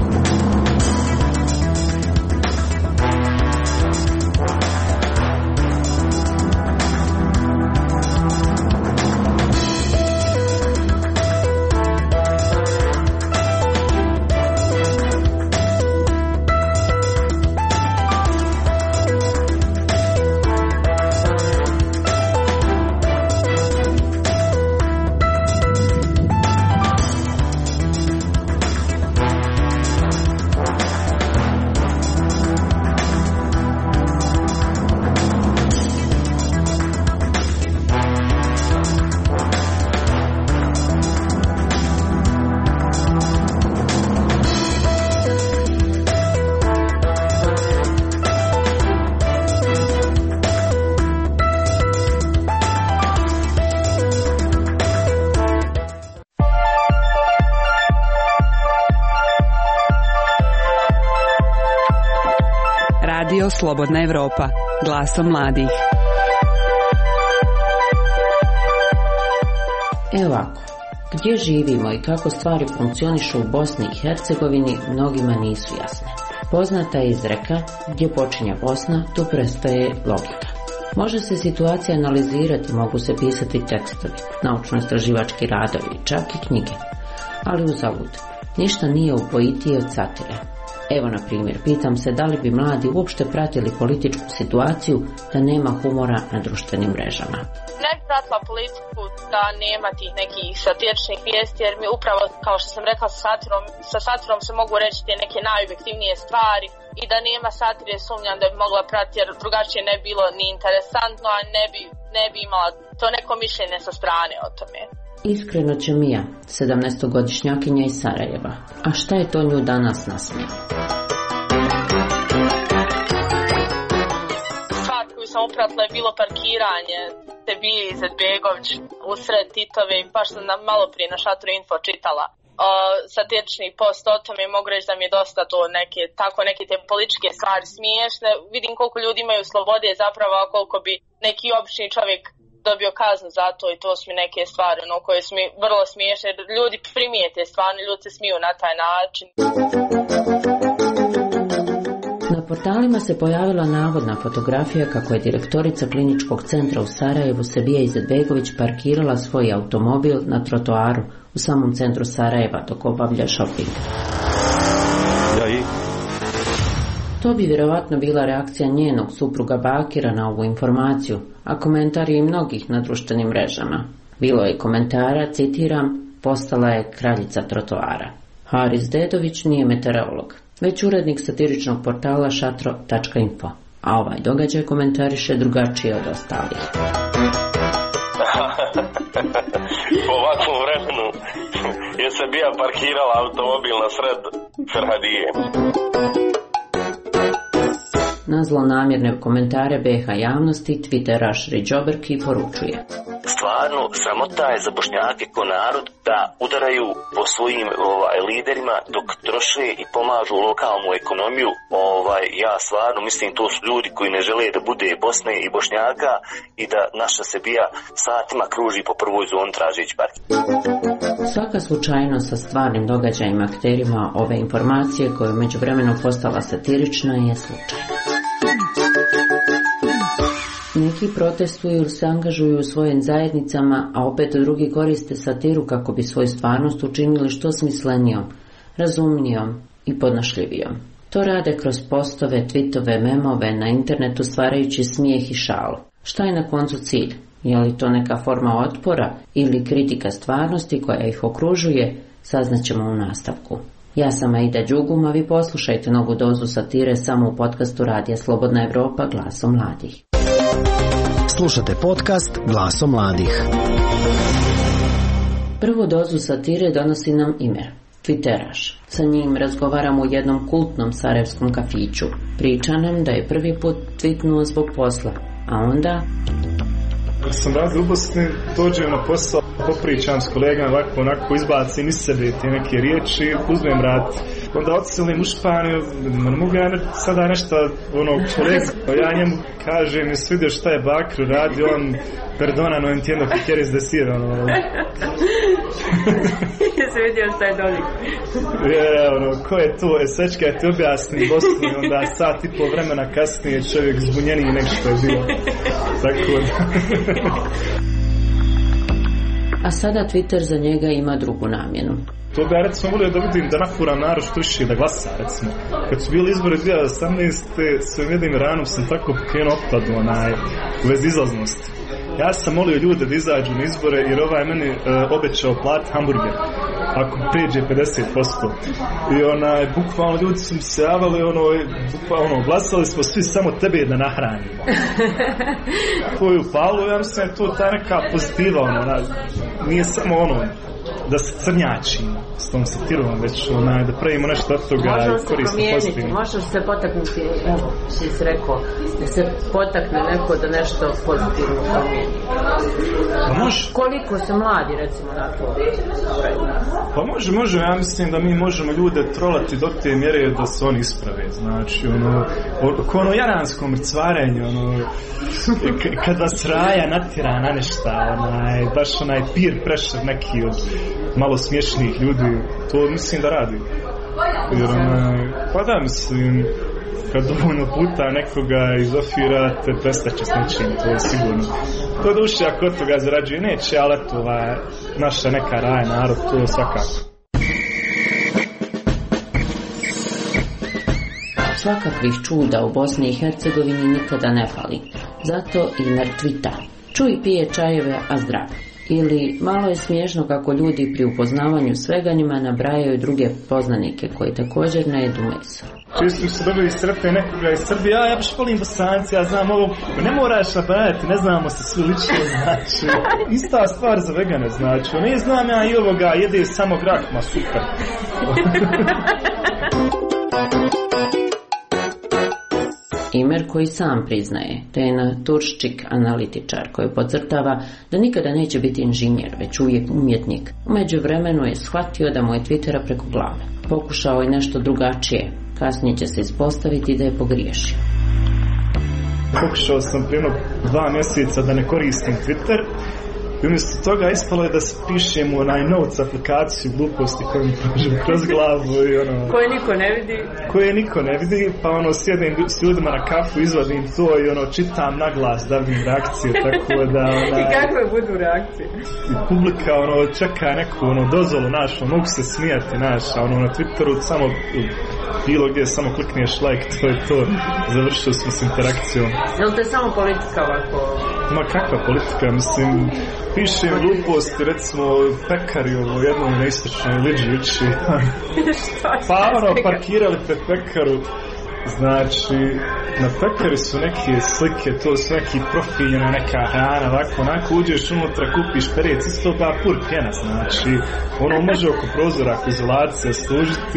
Slobodna Evropa, glasom mladih. Evo ovako, gdje živimo i kako stvari funkcionišu u Bosni i Hercegovini mnogima nisu jasne. Poznata je izreka, gdje počinje Bosna, tu prestaje logika. Može se situacija analizirati, mogu se pisati tekstovi, naučno-istraživački radovi, čak i knjige. Ali uzalud, ništa nije upojitije od satire. Evo, na primjer, pitam se da li bi mladi uopšte pratili političku situaciju da nema humora na društvenim mrežama. Ne bi pratila politiku da nema tih nekih satiričnih vijesti, jer mi upravo, kao što sam rekla, sa satirom se mogu reći te neke najobjektivnije stvari i da nema satire sumnjam da bi mogla pratiti, jer drugačije ne bi bilo ni interesantno, a ne bi imala to neko mišljenje sa strane o tome. Iskreno će Mija, 17-godišnjakinja iz Sarajeva. A šta je to nju danas nasmije? Stvar koju sam upratila je bilo parkiranje Sebije Izetbegović usred Titove i baš sam malo prije na Šatru Info čitala satirični post o tome i mogu reći da mi je dosta to neke te političke stvari smiješne. Vidim koliko ljudi imaju slobode zapravo, a koliko bi neki obični čovjek dobio kaznu za to i to su mi neke stvari koje su mi vrlo smiješne. Ljudi primijete stvarno, ljudi se smiju na taj način. Na portalima se pojavila navodna fotografija kako je direktorica kliničkog centra u Sarajevu Sebija Izetbegović parkirala svoj automobil na trotoaru u samom centru Sarajeva dok obavlja shopping. To bi vjerovatno bila reakcija njenog supruga Bakira na ovu informaciju, a komentari i mnogih na društvenim mrežama. Bilo je komentara, citiram, postala je kraljica trotoara. Haris Dedović nije meteorolog, već urednik satiričnog portala šatro.info, a ovaj događaj komentariše drugačije od ostalih. Po ovakvom vremenu je se bija parkirala automobil na sred Ferhadije. Na zlonamjerne komentare BH javnosti Twitteraš Riđoberki poručuje: Stvarno, sramota je za Bošnjake ko narod da udaraju po svojim liderima dok troše i pomažu lokalnu ekonomiju. Ja stvarno mislim to su ljudi koji ne žele da bude Bosne i Bošnjaka i da naša Sebija satima kruži po prvoj zoni tražeći park. Svaka slučajnost sa stvarnim događajima akterima ove informacije koja je međuvremeno postala satirična je slučaj. Neki protestuju ili se angažuju u svojim zajednicama, a opet drugi koriste satiru kako bi svoju stvarnost učinili što smislenijom, razumnijom i podnošljivijom. To rade kroz postove, tweetove, memove na internetu stvarajući smijeh i šalu. Šta je na koncu cilj? Je li to neka forma otpora ili kritika stvarnosti koja ih okružuje? Saznaćemo u nastavku. Ja sam Aida Đugum, a vi poslušajte novu dozu satire samo u podcastu Radija Slobodna Evropa, glasom mladih. Slušate podcast Glasom mladih. Prvu dozu satire donosi nam Imer, Twitteraš. Sa njim razgovaram u jednom kultnom sarajevskom kafiću. Priča nam da je prvi put tweetnuo zbog posla, a onda Kad sam radio u Bosni, dođem na posao, popričam s kolegama, ovako, onako, izbacim iz sebe te neke riječi, uzmem rad. Onda odselim u Španiju, ne mogu ja sada nešto, kolega, ja njemu kažem, jesi vidio šta je Bakru radio, on, perdona, no entiendo que quieres decir, Jesi vidio šta je Dodik? Ko je to, sečka je ti objasni Bosni, onda sat i pol vremena kasnije čovjek zbunjeniji nek što je bilo. Tako da... A sada Twitter za njega ima drugu namjenu. To bi ja recimo volio da vidim da nafuram narod što više da glasa recimo. Kad su bili izbori 2018. svojim jednim ranom sam tako pokrenuo otpadu u vezi izlaznosti. Ja sam molio ljude da izađu na izbore jer ovaj meni obećao plat hamburger ako pređe 50%. I bukvalno ljudi su mi se javali, glasali smo svi samo tebe da nahranimo. To je upalo, ja mislim da je to ta neka pozitiva, nije samo da se crnjačimo s tom satirom, već da pravimo nešto od toga i koristimo pozitivno. Možeš se potaknuti, evo, si rekao, da se potakne neko da nešto pozitivno promijeni. Koliko se mladi, recimo, na to? Pa može, ja mislim da mi možemo ljude trolati do te mjere da se oni isprave, znači, ko jaransko mrcvarenje, kad vas raja natjera na nešta, baš peer pressure neki od malo smiješnih ljudi, to mislim da radi. Jer pa da, mislim, kad dovoljno puta nekoga izofirate, prestaće s nečim, to je sigurno. To duše, ako od toga zarađuje, neće, ali eto, naša neka raja narod, to svakako. Svakakvih čuda u Bosni i Hercegovini nikada ne fali. Zato i mrtvita. Čuj pije čajeve, a zdrav. Ili malo je smiješno kako ljudi pri upoznavanju svega njima nabrajaju druge poznanike koji također ne jedu meso. Često se dobili sretne nekoga iz Srbije, ja baš volim Bosanci, ja znam ovo, ne moraš nabrajati, ne znamo se svi lično, znači, ista stvar za vegane, znači, ne znam ja i ovoga, jede samo grah, ma super. Imer koji sam priznaje, te je na Turščik analitičar koji podcrtava da nikada neće biti inženjer, već uvijek umjetnik. U međuvremenu je shvatio da mu je Twittera preko glave. Pokušao je nešto drugačije, kasnije će se ispostaviti da je pogriješio. Pokušao sam prije 2 mjeseca da ne koristim Twitter. I umjesto toga ispalo je da se pišem u notes aplikaciju gluposti koju mi prođem kroz glavu i koje niko ne vidi. Koje niko ne vidi, pa sjedim s ljudima na kafu, izvadim to i čitam na glas da vidim reakcije, tako da I kakve budu reakcije? I publika čeka neku dozvolu našu, mogu se smijati naša, na Twitteru samo bilo gdje samo klikneš like, to je to, završio smo s interakcijom. Jel te samo politika ovako? Ma kakva politika, mislim, pišem gluposti, recimo pekari u jednom neistočnoj liđi uči. Pa parkirali pred pekaru, znači na pekari su neke slike, to su neki profiljena neka hrana, ovako, onako uđeš unutra, kupiš perec, isto da pur pjena, znači, može oko prozora, ako izolacija služiti,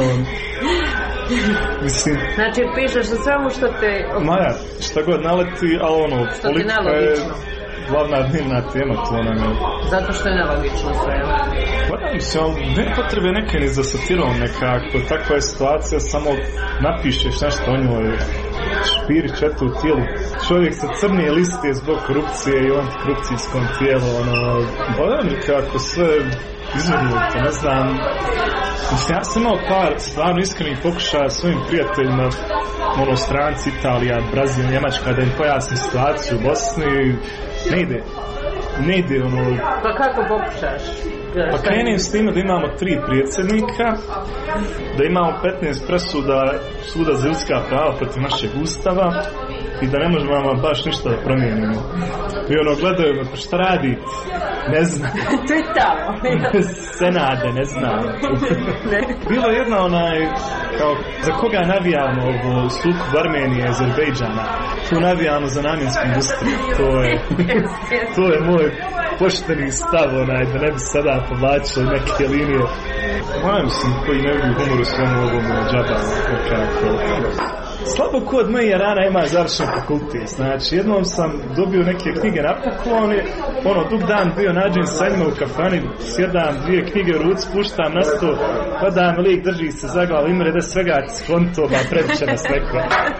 mislim... Znači pišeš o svemu što te... Maja, šta god naleti, ali politika je glavna dnevna tema, to nam je... Zato što je nelogično sve. Pa mislim, ne potrebe neke ni za satirom nekako, takva je situacija, samo napišeš nešto o njoj, špirić eto u tijelu. Čovjek sa crne liste zbog korupcije i antikorupcijskom tijelu, pa nekako sve izvedilo, ne znam. Ja sam imao par stvarno iskrenih pokušaja svojim prijateljima, stranci, Italija, Brazil, Njemačka, da im pojasni situaciju u Bosni. Ne ide, Pa kako pokušaš? Pa krenim s time da imamo 3 predsjednika, da imamo 15 presuda suda za ljudska prava protiv našeg ustava i da ne možemo baš ništa da promijenimo. I gledaju me, pa šta radi? Ne znam. To je tamo. Senade, ne znam. Bilo je jedna kao, za koga navijamo u sukobu Armenije i Azerbejdžana? Tu navijamo za namjensku industriju. To je moj pošteni stav, da ne bi sada povlačili neke linije. Mislim, koji ne vidi humor u svemu ovom džaba, nekako. slabo ko od mojih rana ima završen fakultet. Znači, jednom sam dobio neke knjige na poklon, dug dan bio nađen sa njima u kafani, sjedam, 2 knjige u ruci, puštam na sto, padam, lik drži se za glavu, ima da svega skontoba, previše nas neko.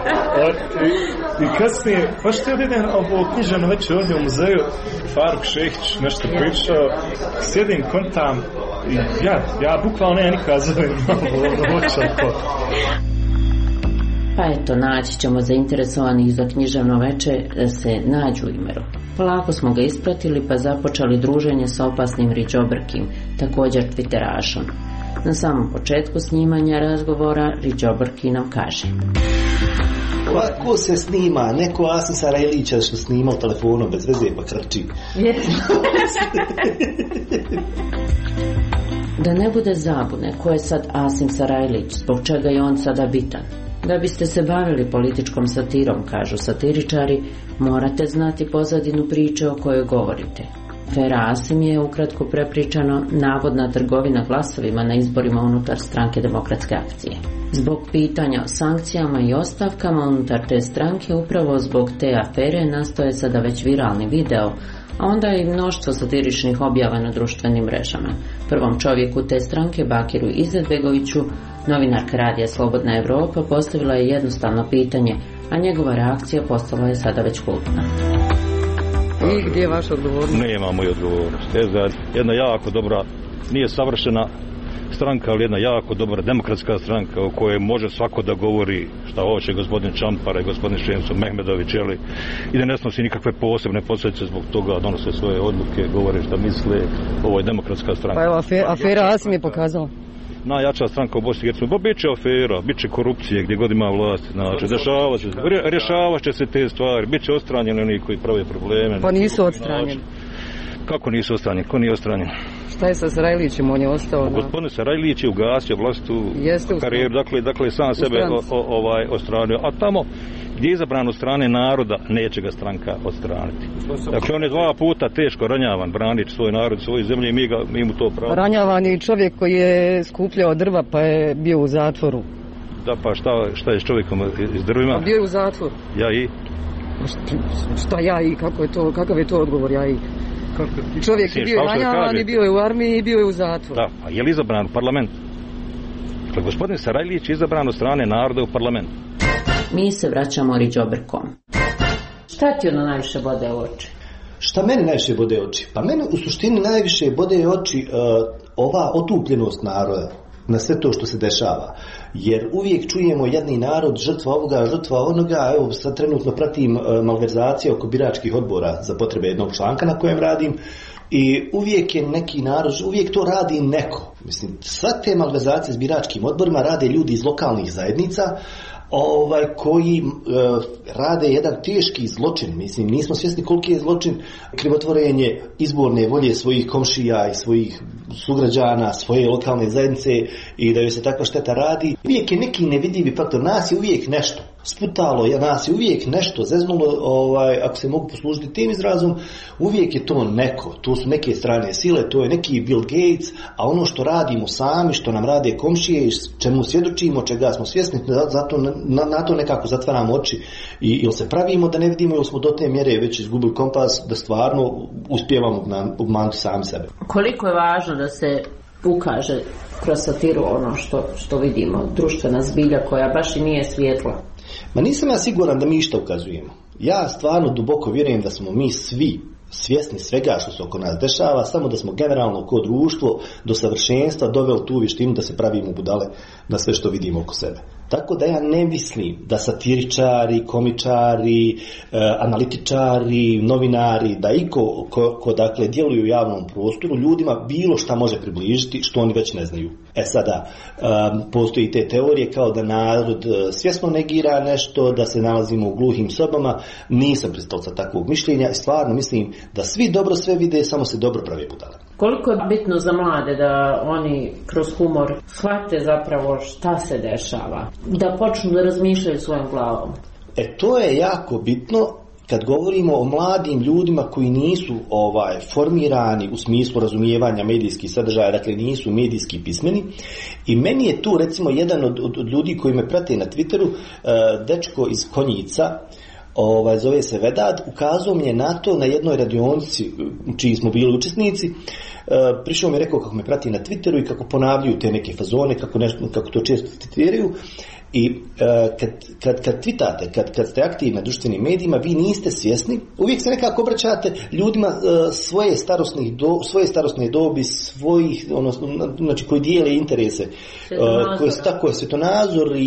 I kasnije, pa što je jedan ovo knjižano već ovdje u muzeju, Faruk Šehić nešto pričao, sjedim, kontam, i ja bukvalno nema nikada zovem ovo očako. Pa eto, naći ćemo zainteresovanih za književno veče da se nađu u Imeru. Polako smo ga ispratili pa započeli druženje sa opasnim Riđobrkim, također twitterašom. Na samom početku snimanja razgovora Riđobrki nam kaže: Ovako se snima, neko Asim Sarajlića što snima u telefonu bez veze pa krči. Da ne bude zabune ko je sad Asim Sarajlić, zbog čega je on sada bitan. Da biste se bavili političkom satirom, kažu satiričari, morate znati pozadinu priče o kojoj govorite. Afera Asim je, ukratko prepričano, navodna trgovina glasovima na izborima unutar stranke Demokratske akcije. Zbog pitanja o sankcijama i ostavkama unutar te stranke, upravo zbog te afere nastoje sada već viralni video, a onda i mnoštvo satiričnih objava na društvenim mrežama. Prvom čovjeku te stranke, Bakiru Izetbegoviću, novinarka radija Slobodna Evropa postavila je jednostavno pitanje, a njegova reakcija postala je sada već kultna. I gdje je vaš odgovornost? Nema moj odgovornost. Jedna jako dobra, nije savršena stranka, ali jedna jako dobra demokratska stranka o kojoj može svako da govori šta hoće, gospodin Čampara i gospodin Šemso Mehmedović, i da ne snosi nikakve posebne posljedice zbog toga, donose svoje odluke, govore šta misle. Ovo je demokratska stranka. Pa evo, afera Asim je pokazala. Najjača stranka u Bosni i Hercegovini. Bit će afera, bit će korupcije gdje god ima vlast, znači, rješavat će se te stvari, bit će odstranjeni oni koji prave probleme. Pa nisu odstranjeni. Kako nisu odstranjeni? Ko nije odstranjen? Šta je sa Sarajlićem, on je ostao? Gospodin Sarajlić je ugasio vlastitu karijeru, dakle sam sebe odstranio, a tamo gdje je izabran od strane naroda, neće ga stranka odstraniti. Dakle, on je 2 puta teško ranjavan, branič svoj narod, svoju zemlju, i mi mu to pravo. Ranjavan je čovjek koji je skupljao drva pa je bio u zatvoru. Da, pa šta je s čovjekom iz drvima? Bio je u zatvoru. Ja i? Šta ja i, kakav je to odgovor, ja i? Čovjek je bio ranjavan i bio je u armiji i bio je u zatvoru. Da, a je li izabran u parlament? Dakle, gospodin Sarajlić je izabran od strane naroda u parlament. Mi se vraćamo Riđobrkom. Šta ti ono najviše bode u oči? Šta meni najviše bode u oči? Pa meni u suštini najviše bode u oči ova otupljenost naroda na sve to što se dešava. Jer uvijek čujemo jedni narod, žrtva ovoga, žrtva onoga. Evo sad trenutno pratim malverzacije oko biračkih odbora za potrebe jednog članka na kojem radim. I uvijek je neki narod, uvijek to radi neko. Mislim, sve te malverzacije s biračkim odborima rade ljudi iz lokalnih zajednica, koji rade jedan teški zločin. Mislim, nismo svjesni koliki je zločin krivotvorenje izborne volje svojih komšija i svojih sugrađana, svoje lokalne zajednice, i da joj se takva šteta radi. Uvijek je neki nevidljivi faktor, nas je uvijek nešto sputalo, nas je uvijek nešto zeznulo, ako se mogu poslužiti tim izrazom, uvijek je to neko, to su neke strane sile, to je neki Bill Gates, a ono što radimo sami, što nam rade komšije, čemu svjedočimo, čega smo svjesni, zato na to nekako zatvaramo oči ili se pravimo da ne vidimo, ili smo do te mjere već izgubili kompas da stvarno uspijevamo obmanuti sami sebe. Koliko je važno da se ukaže kroz satiru ono što vidimo, društvena zbilja koja baš i nije svjetla? Ma nisam ja siguran da mi išta ukazujemo. Ja stvarno duboko vjerujem da smo mi svi svjesni svega što se oko nas dešava, samo da smo generalno kao društvo do savršenstva doveli tu vještinu da se pravimo budale na sve što vidimo oko sebe. Tako da ja ne mislim da satiričari, komičari, analitičari, novinari, da iko ko dakle djeluju u javnom prostoru ljudima bilo šta može približiti što oni već ne znaju. Sada postoji te teorije kao da narod svjesno negira nešto, da se nalazimo u gluhim sobama. Nisam pristalica takvog mišljenja i stvarno mislim da svi dobro sve vide, samo se dobro prave budale. Koliko je bitno za mlade da oni kroz humor shvate zapravo šta se dešava, da počnu da razmišljaju svojom glavom? To je jako bitno, kad govorimo o mladim ljudima koji nisu formirani u smislu razumijevanja medijskih sadržaja, dakle nisu medijski pismeni, i meni je tu recimo jedan od ljudi koji me prate na Twitteru, dečko iz Konjica, zove se Vedad, ukazao mi je na to na jednoj radionici čiji smo bili učesnici. Prišao mi je rekao kako me prati na Twitteru i kako ponavljaju te neke fazone, kako to često citiraju. I kad tweetate, kad ste aktivni na društvenim medijima, vi niste svjesni, uvijek se nekako obraćate ljudima svoje starosne dobi, svojih, znači koji dijele interese, koji su tako svjetonazor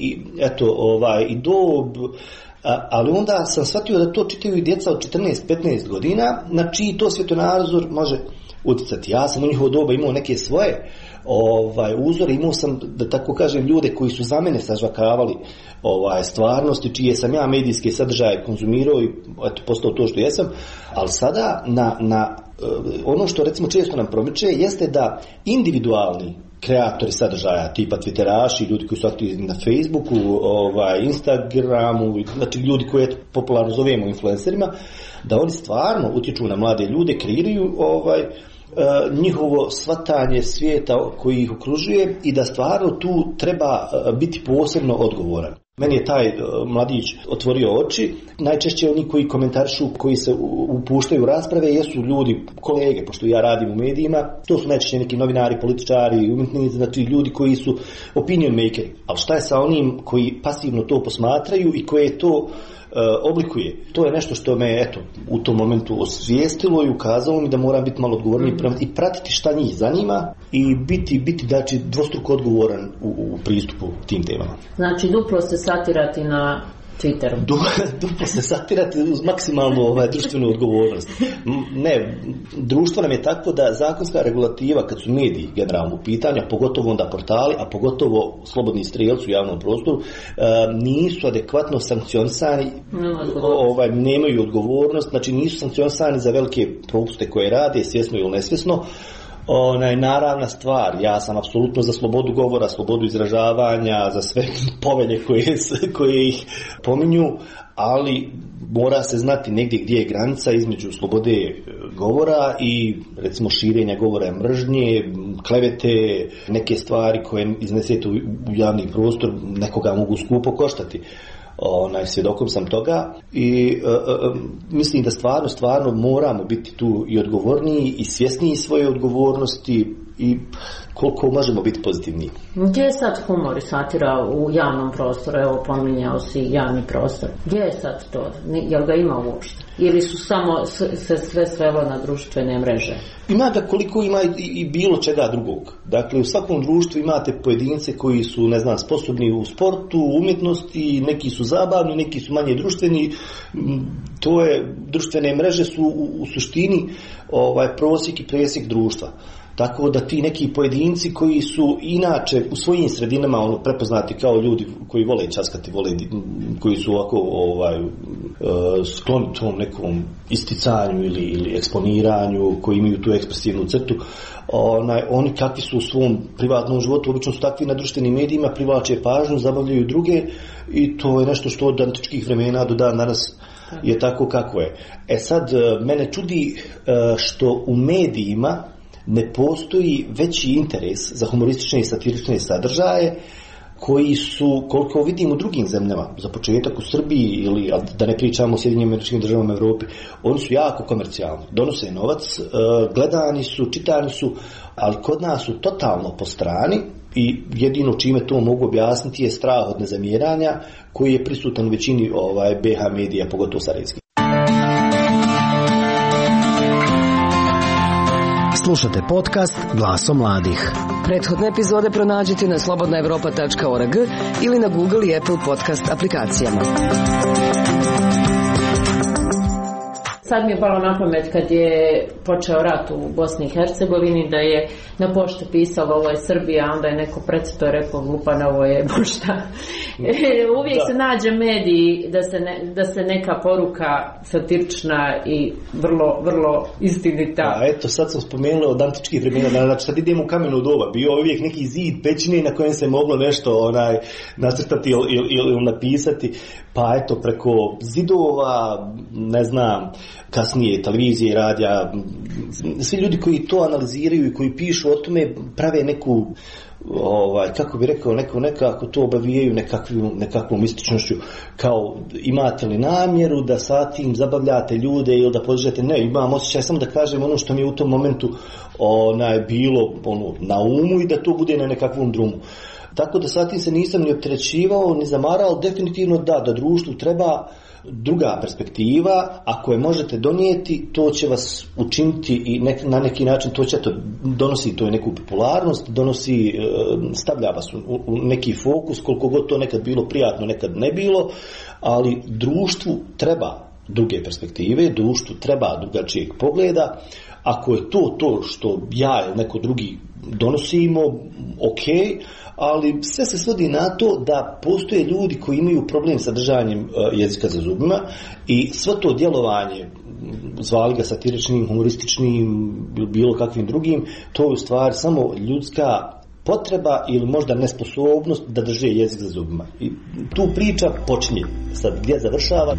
i dob. Ali onda sam shvatio da to čitaju i djeca od 14-15 godina, na čiji to svjetonazor može utjecati. Ja sam u njihovo doba imao neke svoje uzore, imao sam, da tako kažem, ljude koji su za mene sažvakavali stvarnosti, čije sam ja medijske sadržaje konzumirao i postao to što jesam. Ali sada na ono što recimo često nam promiče jeste da individualni kreatori sadržaja, tipa twitteraši, ljudi koji su aktivni na Facebooku, Instagramu, znači ljudi koje popularno zovemo influencerima, da oni stvarno utječu na mlade ljude, kreiraju njihovo shvatanje svijeta koji ih okružuje i da stvarno tu treba biti posebno odgovoran. Meni je taj mladić otvorio oči. Najčešće oni koji komentarišu, koji se upuštaju u rasprave, jesu ljudi, kolege, pošto ja radim u medijima, to su najčešće neki novinari, političari, umjetnici, znači ljudi koji su opinion makeri. Ali šta je sa onim koji pasivno to posmatraju i koje to oblikuje? To je nešto što me u tom momentu osvijestilo i ukazalo mi da moram biti malo odgovorniji i pratiti šta njih zanima i biti znači dvostruko odgovoran u pristupu tim temama. Znači duplo se satirati na Twitteru. Duplo se satirati uz maksimalnu društvenu odgovornost. Ne, društvo nam je takvo da zakonska regulativa, kad su mediji generalno u pitanju, pogotovo onda portali, a pogotovo slobodni strijelci u javnom prostoru, nisu adekvatno sankcionisani, nemaju odgovornost, znači nisu sankcionisani za velike propuste koje rade, svjesno ili nesvjesno. Naravna stvar, ja sam apsolutno za slobodu govora, slobodu izražavanja, za sve povelje koje ih pominju, ali mora se znati negdje gdje je granica između slobode govora i recimo širenja govora mržnje, klevete, neke stvari koje iznesete u javni prostor nekoga mogu skupo koštati. Svjedokom sam toga i mislim da stvarno moramo biti tu i odgovorniji i svjesniji svoje odgovornosti i koliko možemo biti pozitivniji. Gdje je sad humor i satira u javnom prostoru? Evo, pominjao si javni prostor. Gdje je sad to? Jel ga ima uopšte? Ili su samo se sve svelo na društvene mreže? Ima ga koliko ima i bilo čega drugog. Dakle, u svakom društvu imate pojedince koji su, sposobni u sportu, umjetnosti, neki su zabavni, neki su manje društveni. Društvene mreže su u suštini prosjek i presjek društva. Tako da ti neki pojedinci koji su inače u svojim sredinama prepoznati kao ljudi koji vole časkati, koji su ovako skloni tom nekom isticanju ili eksponiranju, koji imaju tu ekspresivnu crtu, oni kakvi su u svom privatnom životu, obično su takvi na društvenim medijima, privlače pažnju, zabavljaju druge i to je nešto što od antičkih vremena do dan danas je tako kako je. Sad, mene čudi što u medijima ne postoji veći interes za humoristične i satirične sadržaje koji su, koliko vidim u drugim zemljama, za početak u Srbiji ili da ne pričamo o Sjedinjenim Američkim Državama u Europi, oni su jako komercijalni, donose novac, gledani su, čitani su, ali kod nas su totalno po strani i jedino čime to mogu objasniti je strah od nezamjeranja koji je prisutan u većini BH medija, pogotovo sarajevskih. Slušate podcast Glasom mladih. Prethodne epizode pronađite na slobodnaevropa.org ili na Google i Apple podcast aplikacijama. Sad mi je palo na pamet kad je počeo rat u Bosni i Hercegovini da je na pošti pisalo ovo je Srbija, onda je neko precito rekao glupan, ovo je pošta. Uvijek se nađe mediji da se neka poruka satirična i vrlo, vrlo istinita. A eto, sad sam spomenula od antičkih vremena, znači sad idemo u kameno doba, bio uvijek neki zid pećine na kojem se moglo nešto nacrtati ili napisati, pa eto preko zidova, ne znam, kasnije televizije, radija, svi ljudi koji to analiziraju i koji pišu o tome prave neku, kako bi rekao, nekako to obavijaju nekakvom ističnošću, kao imate li namjeru da sa tim zabavljate ljude ili da podižete, ne, imam osjećaj samo da kažem ono što mi je u tom momentu bilo na umu i da to bude na nekakvom drumu. Tako da sa tim se nisam ni opterećivao, ni zamarao, definitivno da društvu treba druga perspektiva, ako je možete donijeti, to će vas učiniti i na neki način to će donosi to je neku popularnost, stavlja vas u neki fokus, koliko god to nekad bilo prijatno, nekad ne bilo, ali društvu treba druge perspektive, društvu treba drugačijeg pogleda. Ako je to što ja ili neko drugi donosimo, ok, ali sve se svodi na to da postoje ljudi koji imaju problem sa držanjem jezika za zubima i svo to djelovanje, zvali ga satiričnim, humorističnim ili bilo kakvim drugim, to je u stvari samo ljudska potreba ili možda nesposobnost da drže jezik za zubima. I tu priča počinje. Sad gdje završava?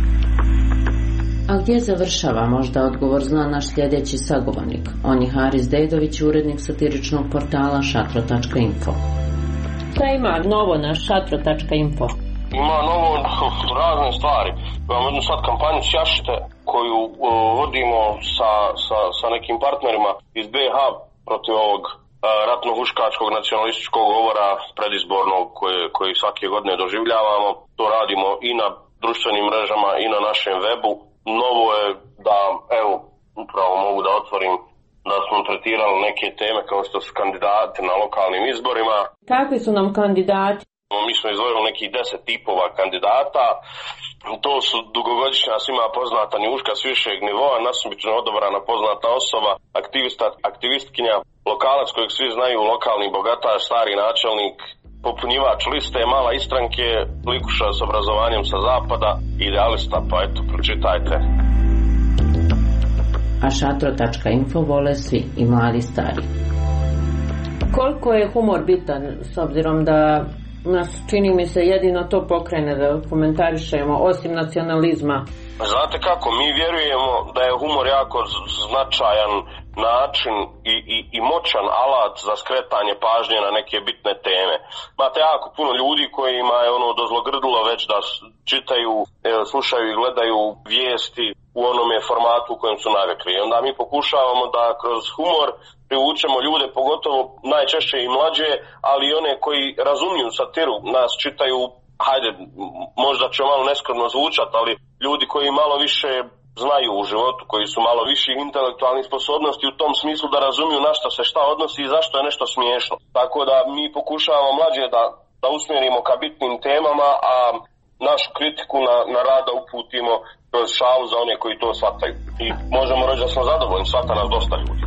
A gdje završava, možda odgovor zna naš sljedeći sagovornik. On je Haris Dedović, urednik satiričnog portala šatro.info. Šta ima novo na šatro.info? Ima novo razne stvari. Imamo jednu sad kampanju Sjašite koju vodimo sa nekim partnerima iz BiH protiv ovog ratno-huškačkog nacionalističkog govora predizbornog koji svake godine doživljavamo. To radimo i na društvenim mrežama i na našem webu. Novo je da, evo, upravo mogu da otvorim da smo tretirali neke teme kao što su kandidati na lokalnim izborima. Kakvi su nam kandidati? Mi smo izdvojili nekih 10 tipova kandidata. To su dugogodišnja svima poznata njuška s višeg nivoa, nasumično odabrana poznata osoba, aktivistkinja, lokalac kojeg svi znaju, lokalni bogataš, stari načelnik, popunjivač liste, mala istranke, likuša s obrazovanjem sa zapada, idealista, pa eto, pročitajte. A šatro.info vole svi, i mladi i stari. Koliko je humor bitan, s obzirom da nas, čini mi se, jedino to pokrene da komentarišemo, osim nacionalizma? Znate kako, mi vjerujemo da je humor jako značajan način i moćan alat za skretanje pažnje na neke bitne teme. Imate jako puno ljudi kojima je dozlogrdilo već da čitaju, slušaju i gledaju vijesti u onome formatu u kojem su navikli. I onda mi pokušavamo da kroz humor privučemo ljude, pogotovo najčešće i mlađe, ali i one koji razumiju satiru, nas čitaju, hajde, možda će malo neskromno zvučati, ali ljudi koji malo više znaju u životu, koji su malo više intelektualnih sposobnosti u tom smislu da razumiju na što se šta odnosi i zašto je nešto smiješno. Tako da mi pokušavamo mlađe da usmjerimo ka bitnim temama, a našu kritiku na rada uputimo kroz šalu za one koji to shvataju. I možemo reći da smo zadovoljni, shvata nas dosta ljudi.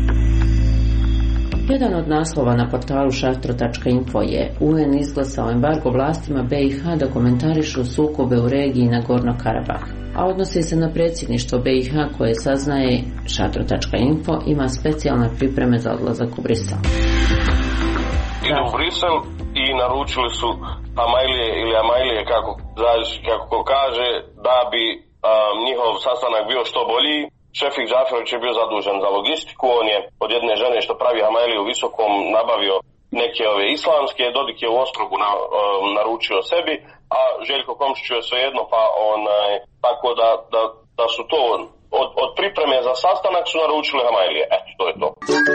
Jedan od naslova na portalu šatro.info je UN izglasao embargo vlastima BiH da komentarišu sukobe u regiji Nagorno Karabah, a odnosi se na predsjedništvo BiH koje saznaje šatro.info ima specijalne pripreme za odlazak u Brisel. Idu u Brisel i naručili su Amajlije, kako ko kaže, da bi njihov sastanak bio što bolji. Šefik Džaferović je bio zadužen za logistiku, on je od jedne žene što pravi Amajliju u Visokom nabavio neke ove islamske, Dodik je u Ostrogu naručio sebi, a Željko Komšić je svejedno, pa tako da su to od pripreme za sastanak su naručili Amajlije. Eto, to je to.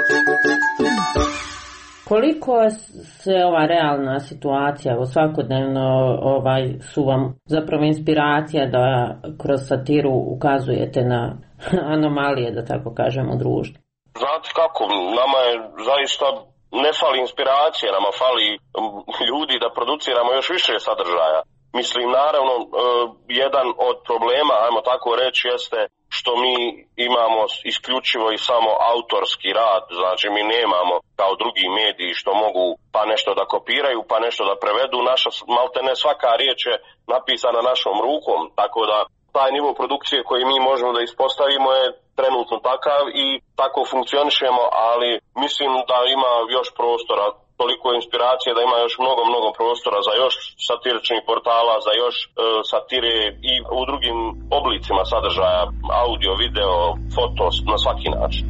Koliko se ova realna situacija svakodnevno su vam zapravo inspiracija da kroz satiru ukazujete na anomalije, da tako kažemo, u društvu? Znate kako, nama je zaista ne fali inspiracije, nama fali ljudi da produciramo još više sadržaja. Mislim, naravno, jedan od problema, ajmo tako reći, jeste što mi imamo isključivo i samo autorski rad, znači mi nemamo kao drugi mediji što mogu pa nešto da kopiraju, pa nešto da prevedu. Naša, maltene svaka riječ je napisana našom rukom, tako da taj nivo produkcije koji mi možemo da ispostavimo je trenutno takav i tako funkcionišemo, ali mislim da ima još prostora, toliko inspiracije da ima još mnogo prostora za još satiričnih portala, za još satire i u drugim oblicima sadržaja, audio, video, foto, na svaki način.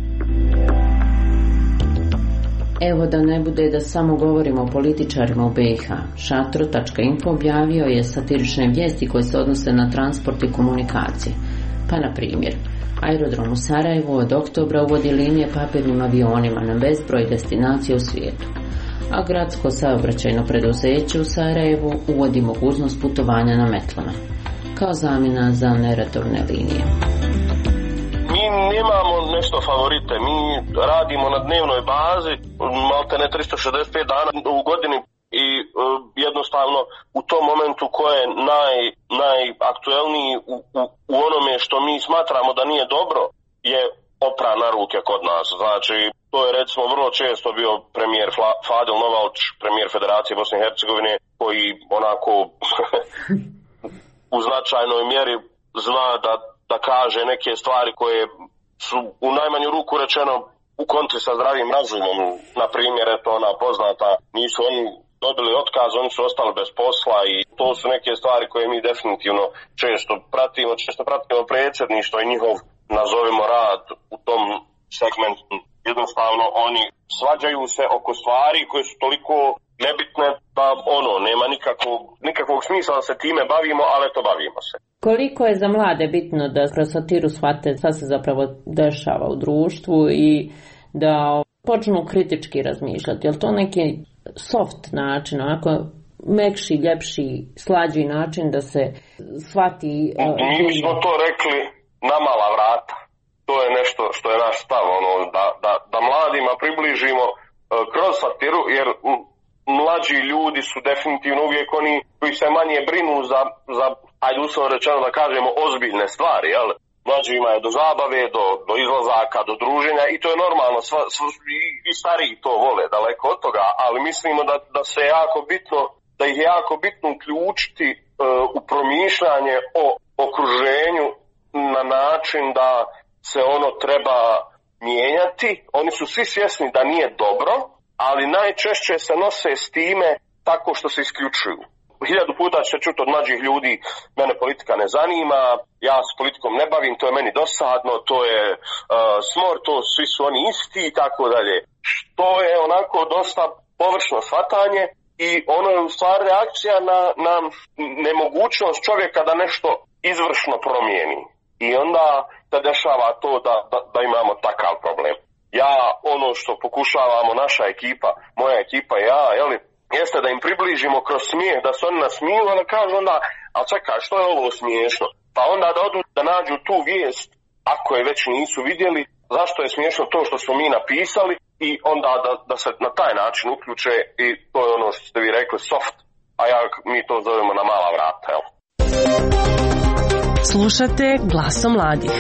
Evo da ne bude da samo govorimo o političarima u BiH, Šatro.info objavio je satirične vijesti koje se odnose na transport i komunikacije. Pa na primjer, aerodrom u Sarajevu od oktobra uvodi linije papirnim avionima na bezbroj destinacija u svijetu, a gradsko saobraćajno preduzeće u Sarajevu uvodi mogućnost putovanja na metlama, kao zamjena za neredovne linije. Mi nemamo nešto favorite, mi radimo na dnevnoj bazi, maltene 365 dana u godini i jednostavno u tom momentu ko je najaktuelniji u onome što mi smatramo da nije dobro je opra na ruke kod nas. Znači, to je recimo vrlo često bio premijer Fadil Novalč, premijer Federacije Bosne i Hercegovine, koji onako u značajnoj mjeri zna da kaže neke stvari koje su u najmanju ruku rečeno u kontri sa zdravim razumom. Na primjer, eto ona poznata, nisu oni dobili otkaz, oni su ostali bez posla i to su neke stvari koje mi definitivno često pratimo predsjedništvo i njihov, nazovimo, rad u tom segmentu. Jednostavno oni svađaju se oko stvari koje su toliko nebitne da nema nikakvog smisla da se time bavimo, ali to bavimo se. Koliko je za mlade bitno da kroz satiru shvate šta se zapravo dešava u društvu i da počnu kritički razmišljati? Je li to neki soft način, onako mekši, ljepši, slađi način da se shvati? Mi smo to rekli na mala vrata. To je nešto što je naš stav, da mladima približimo kroz satiru, jer mlađi ljudi su definitivno uvijek oni koji se manje brinu za ajde uslovno rečeno da kažemo, ozbiljne stvari, jel? Mlađima je do zabave, do izlazaka, do druženja i to je normalno, i stariji to vole, daleko od toga, ali mislimo da se jako bitno, da ih je jako bitno uključiti u promišljanje o okruženju na način da se ono treba mijenjati. Oni su svi svjesni da nije dobro, ali najčešće se nose s time tako što se isključuju. 1000 puta će se čuti od mlađih ljudi, mene politika ne zanima, ja s politikom ne bavim, to je meni dosadno, to je smor, to svi su oni isti i tako dalje. Što je onako dosta površno shvatanje i ono je u stvari reakcija na nemogućnost čovjeka da nešto izvršno promijeni. I onda se dešava to da imamo takav problem. Ja, ono što pokušavamo, naša ekipa, moja ekipa i ja, jeste da im približimo kroz smijeh, da se oni nasmiju, a da kažu onda, ali čekaj, što je ovo smiješno? Pa onda da odu da nađu tu vijest, ako je već nisu vidjeli, zašto je smiješno to što smo mi napisali i onda da se na taj način uključe i to je ono što ste vi rekli soft, a mi to zovemo na mala vrata, jel? Slušate Glasom mladih.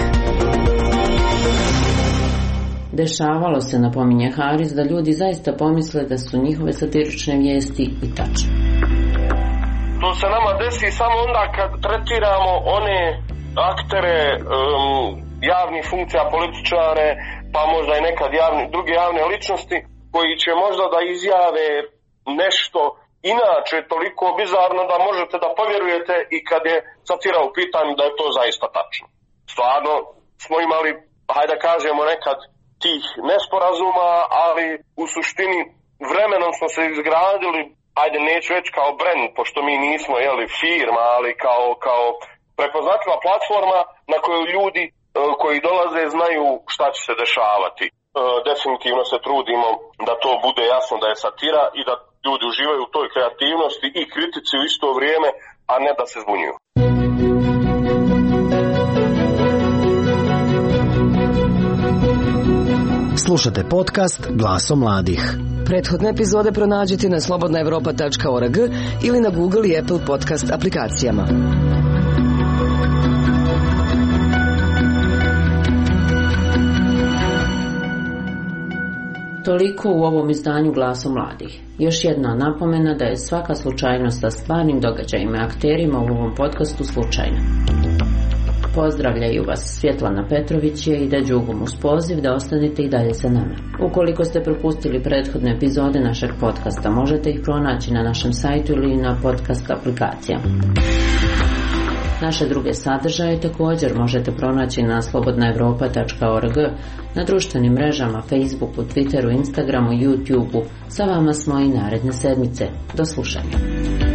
Dešavalo se, napominje Haris, da ljudi zaista pomisle da su njihove satirične vijesti i tačne. To se nama desi samo onda kad tretiramo one aktere javnih funkcija, političare, pa možda i nekad druge javne ličnosti koji će možda da izjave nešto inače toliko bizarno da možete da povjerujete i kad je satira u pitanju da je to zaista tačno. Stvarno smo imali, hajde da kažemo nekad, tih nesporazuma, ali u suštini vremenom smo se izgradili, ajde neću reći kao brand, pošto mi nismo firma, ali kao prepoznatljiva platforma na koju ljudi koji dolaze znaju šta će se dešavati. Definitivno se trudimo da to bude jasno da je satira i da ljudi uživaju u toj kreativnosti i kritici u isto vrijeme, a ne da se zbunjuju. Slušate podcast Glasom mladih. Prethodne epizode pronađite na slobodnaevropa.org ili na Google i Apple podcast aplikacijama. Toliko u ovom izdanju Glasom mladih. Još jedna napomena da je svaka slučajnost sa stvarnim događajima i akterima u ovom podcastu slučajna. Pozdravljaju vas Svjetlana Petrović i Ida Đugum uz poziv da ostanete i dalje sa nama. Ukoliko ste propustili prethodne epizode našeg podcasta, možete ih pronaći na našem sajtu ili na podcast aplikacijama. Naše druge sadržaje također možete pronaći na slobodnaevropa.org, na društvenim mrežama, Facebooku, Twitteru, Instagramu, YouTubeu. Sa vama smo i naredne sedmice. Do slušanja.